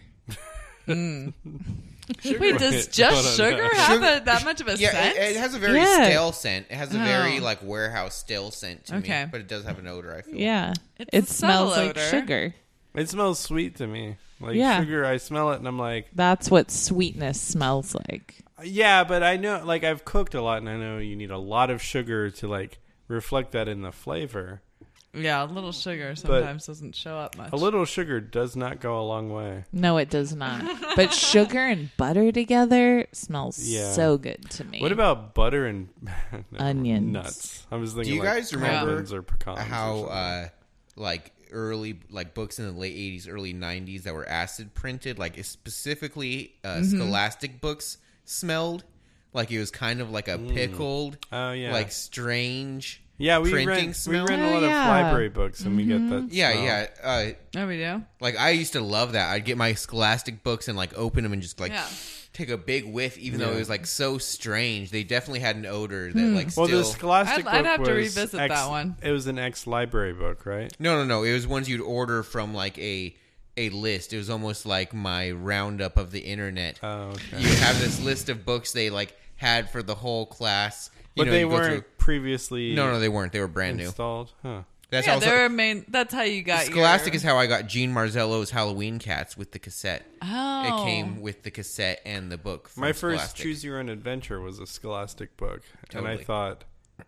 Wait, does Hold on, just sugar no. have that much of a Yeah, scent? it has a very Yeah. stale scent. It has a very Oh. like warehouse stale scent to Okay. me, but it does have an odor. I feel. Yeah, It's it a subtle smells like odor. sugar. It smells sweet to me. Like Yeah. sugar, I smell it and I'm like, That's what sweetness smells like. yeah, but I know, like I've cooked a lot and I know you need a lot of sugar to like reflect that in the flavor. Yeah, a little sugar sometimes doesn't show up much. A little sugar does not go a long way. No, it does not. But sugar and butter together smells Yeah. so good to me. What about butter and no, Onions? nuts? I was thinking. Do you like guys remember almonds or pecans? or how something. like early like books in the late 80s, early 90s that were acid printed, like specifically Scholastic books smelled like it was kind of like a pickled, Oh yeah, like strange. yeah, we printing rent smell? a lot Oh, of yeah. library books and we get that. Yeah, smell. yeah. Oh, we do? Like I used to love that. I'd get my Scholastic books and like open them and just like Yeah. take a big whiff, even though Yeah. it was like so strange. They definitely had an odor that like Well, still. the Scholastic I'd book have to was revisit that one. It was an ex-library book, right? No. It was ones you'd order from like a list. It was almost like my roundup of the internet. Oh, okay. You have this list of books they like had for the whole class. You But know, they you go weren't through- previously No, they weren't. They were brand new. installed. Huh. That's Yeah, also that's how you got Scholastic your... is how I got Gene Marzello's Halloween Cats with the cassette. Oh. It came with the cassette and the book. From My first Scholastic. Choose Your Own Adventure was a Scholastic book, and I Totally. thought,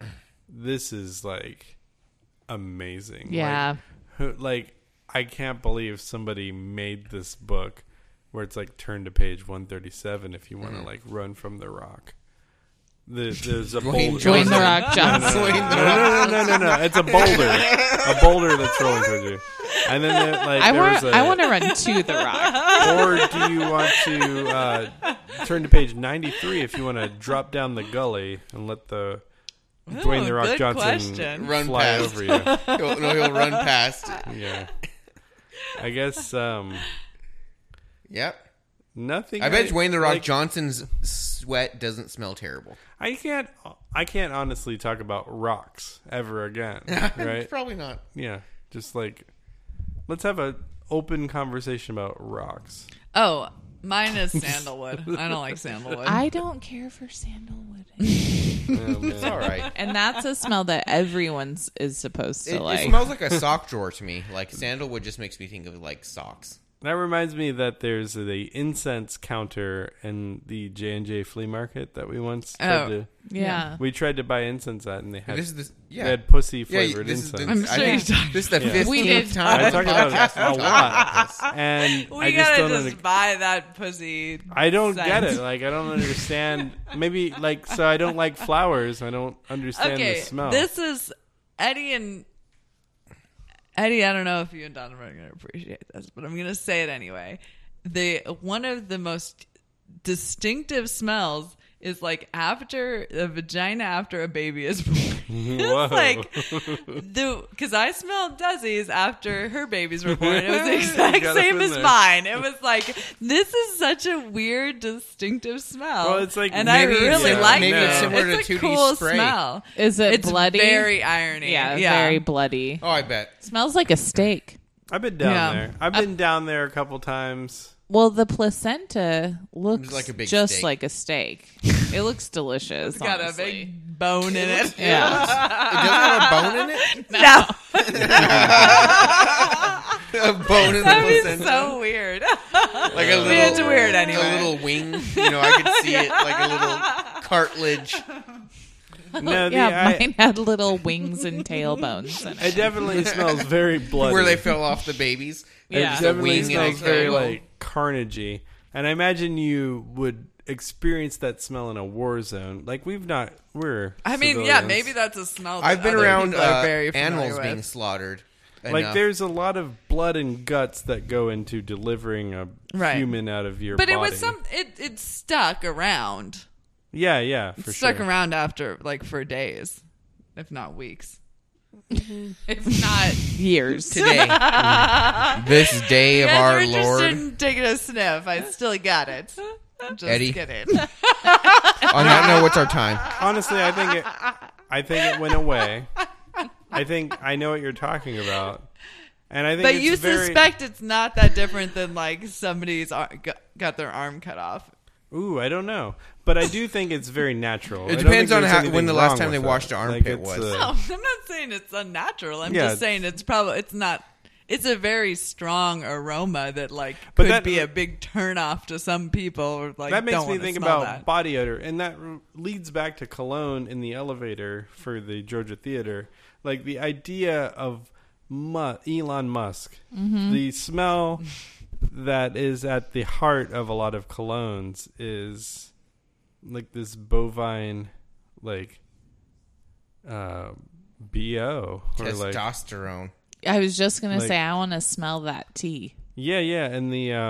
this is like amazing. Yeah. Like I can't believe somebody made this book where it's like turn to page 137 if you want to like run from the rock. There's a Dwayne boulder. Join the Rock Johnson. No. It's a boulder that's rolling towards you. And then like I there's want to run to the rock. or do you want to turn to page 93 if you want to drop down the gully and let the Dwayne the Rock good Johnson question. Run fly past. over you? He'll run past. Yeah. I guess Yep. nothing. I bet Dwayne the Rock like, Johnson's sweat doesn't smell terrible. I can't honestly talk about rocks ever again. Right? Probably not. Yeah. Just like let's have an open conversation about rocks. Oh, mine is sandalwood. I don't like sandalwood. I don't care for sandalwood. Oh, man. It's all right. And that's a smell that everyone's is supposed to It like. smells like a sock drawer to me. Like sandalwood just makes me think of like socks. That reminds me that there's the incense counter in the J&J flea market that we once tried to. yeah. We tried to buy incense at, and they had This is they had pussy flavored this is incense. I'm sure you talked- This is the Yeah. 15th We did time I on talk the about podcast it a we've lot, talked about this. and we I just gotta don't. just buy that pussy. I don't get scent. it. Like I don't understand. Maybe like so I don't like flowers. I don't understand Okay, the smell. this is Eddie. I don't know if you and Donovan are going to appreciate this, but I'm going to say it anyway. One of the most distinctive smells is like after a vagina after a baby is born. Whoa. It's like because I smelled Desi's after her babies were born. It was the You exact got same us in as there. mine. It was like this is such a weird, distinctive smell. Well, it's like and maybe I really it's- like maybe it. it's similar It's to a 2D cool spray. smell. Is it It's bloody? very irony. yeah, very bloody. Oh, I bet. Smells like a steak. I've been down Yeah. there. I've been down there a couple times. Well, the placenta looks like a big just steak. like a steak. It looks delicious. It's got a honestly. big bone in it. Yeah. It doesn't have a bone in it? No, A bone in the that'd be placenta? so weird. Like a little, It's weird anyway. A little wing. You know, I could see it like a little cartilage. No, Yeah, mine had little wings and tailbones in it. it definitely smells very bloody. Where they fell off the babies. It Yeah. definitely wing and smells a very tail. like carnagey. And I imagine you would experience that smell in a war zone. Like we're I mean, yeah, civilians. maybe that's a smell. That I've been other around people are very familiar animals with. being slaughtered. like enough. there's a lot of blood and guts that go into delivering a Right. human out of your But body. it was it stuck around. Yeah, It for stuck sure. around after for days, if not weeks. If not years. today. This day of You guys our are interested Lord. in taking a sniff. I still got it. Just Eddie? kidding. On that note, what's our time? Honestly, I think it went away. I think I know what you're talking about. And I think But it's you very, suspect it's not that different than somebody's got their arm cut off. Ooh, I don't know. But I do think it's very natural. It I don't depends think on there's how- anything when the last wrong time they with washed that. the Like, armpit it's, was. No, I'm not saying it's unnatural. I'm Yeah, just saying it's not. It's a very strong aroma that But could that- be a big turnoff to some people. Or that makes don't me wanna think smell about that. body odor, and that leads back to cologne in the elevator for the Georgia Theater. Like the idea of Elon Musk, the smell that is at the heart of a lot of colognes is like this bovine, like BO or like Testosterone. I was just going Like- to say, I want to smell that tea. yeah, and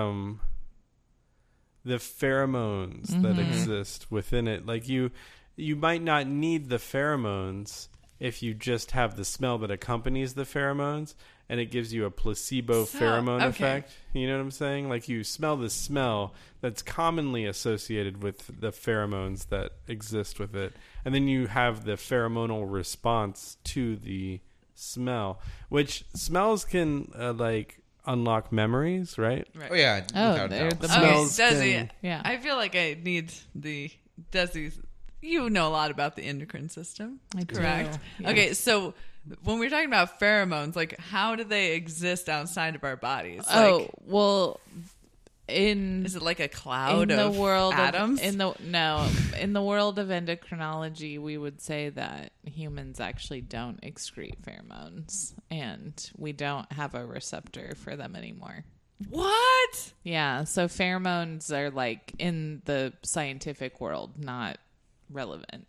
the pheromones that exist within it. Like you might not need the pheromones if you just have the smell that accompanies the pheromones, and it gives you a placebo pheromone okay. effect. You know what I'm saying? Like you smell the smell that's commonly associated with the pheromones that exist with it, and then you have the pheromonal response to the smell, which smells can like unlock memories, right? Right. Oh yeah. Oh, without a they're doubt. the Okay, Smells Desi. can- Yeah. I feel like I need Desi's. You know a lot about the endocrine system, I do, correct? yes. Okay, so when we're talking about pheromones, how do they exist outside of our bodies? Well, Is it like a cloud in the of world atoms? in the world of endocrinology, we would say that humans actually don't excrete pheromones, and we don't have a receptor for them anymore. What? Yeah, so pheromones are in the scientific world not relevant.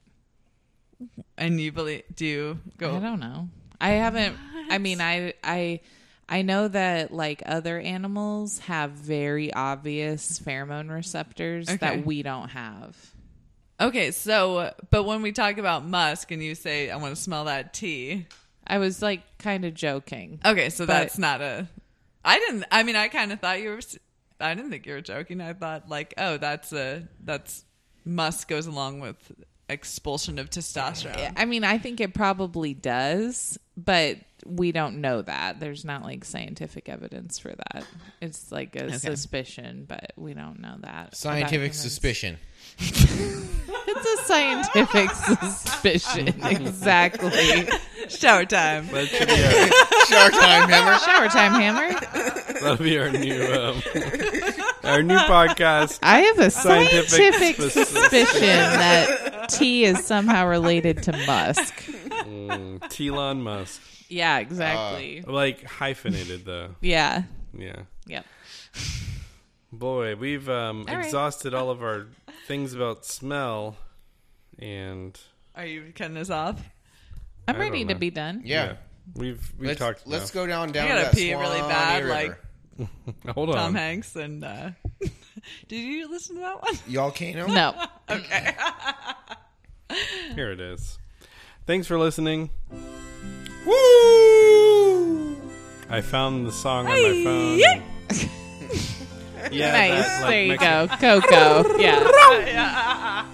And you believe? Do you go? I don't know. I haven't. I mean, I know that other animals have very obvious pheromone receptors Okay. that we don't have. Okay, so but when we talk about musk and you say I want to smell that tea, I was kind of joking. okay, so But- that's not a. I didn't. I mean, I kind of thought you were. I didn't think you were joking. I thought that's musk goes along with expulsion of testosterone. I mean, I think it probably does, but we don't know that. There's not scientific evidence for that. It's a suspicion, but we don't know that. about Scientific humans. suspicion. It's a scientific suspicion. Exactly. Shower time. That should be Shower time, Hammer. Shower time, Hammer. that'll be our new podcast. I have a Scientific scientific suspicion. suspicion that tea is somehow related to musk. Elon Musk, Yeah, exactly. like hyphenated though. Yeah. Yeah. Yep. Boy, we've right. exhausted all of our things about smell, and Are you cutting us off? I'm I ready don't to know. be done. Yeah. we've Let's talked. let's enough. go down I to gotta that pee really Swanee bad. River. Hold on. Tom Hanks and did you listen to that one? Y'all Kano? No. Here it is. Thanks for listening. Woo! I found the song on my phone. Yeah. Yeah, Nice. that, There you Mexican- go. Coco. Yeah.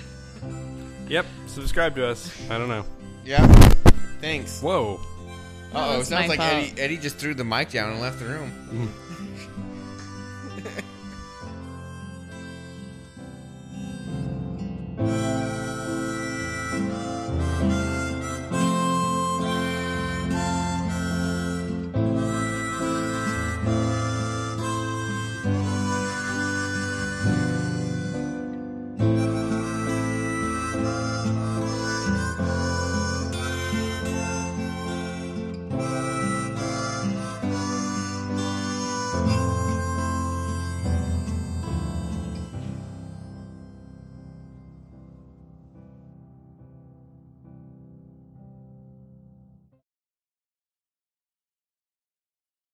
Yep. Subscribe to us. I don't know. Yeah. Thanks. Whoa. Oh, it was sounds my like fault. Eddie just threw the mic down and left the room.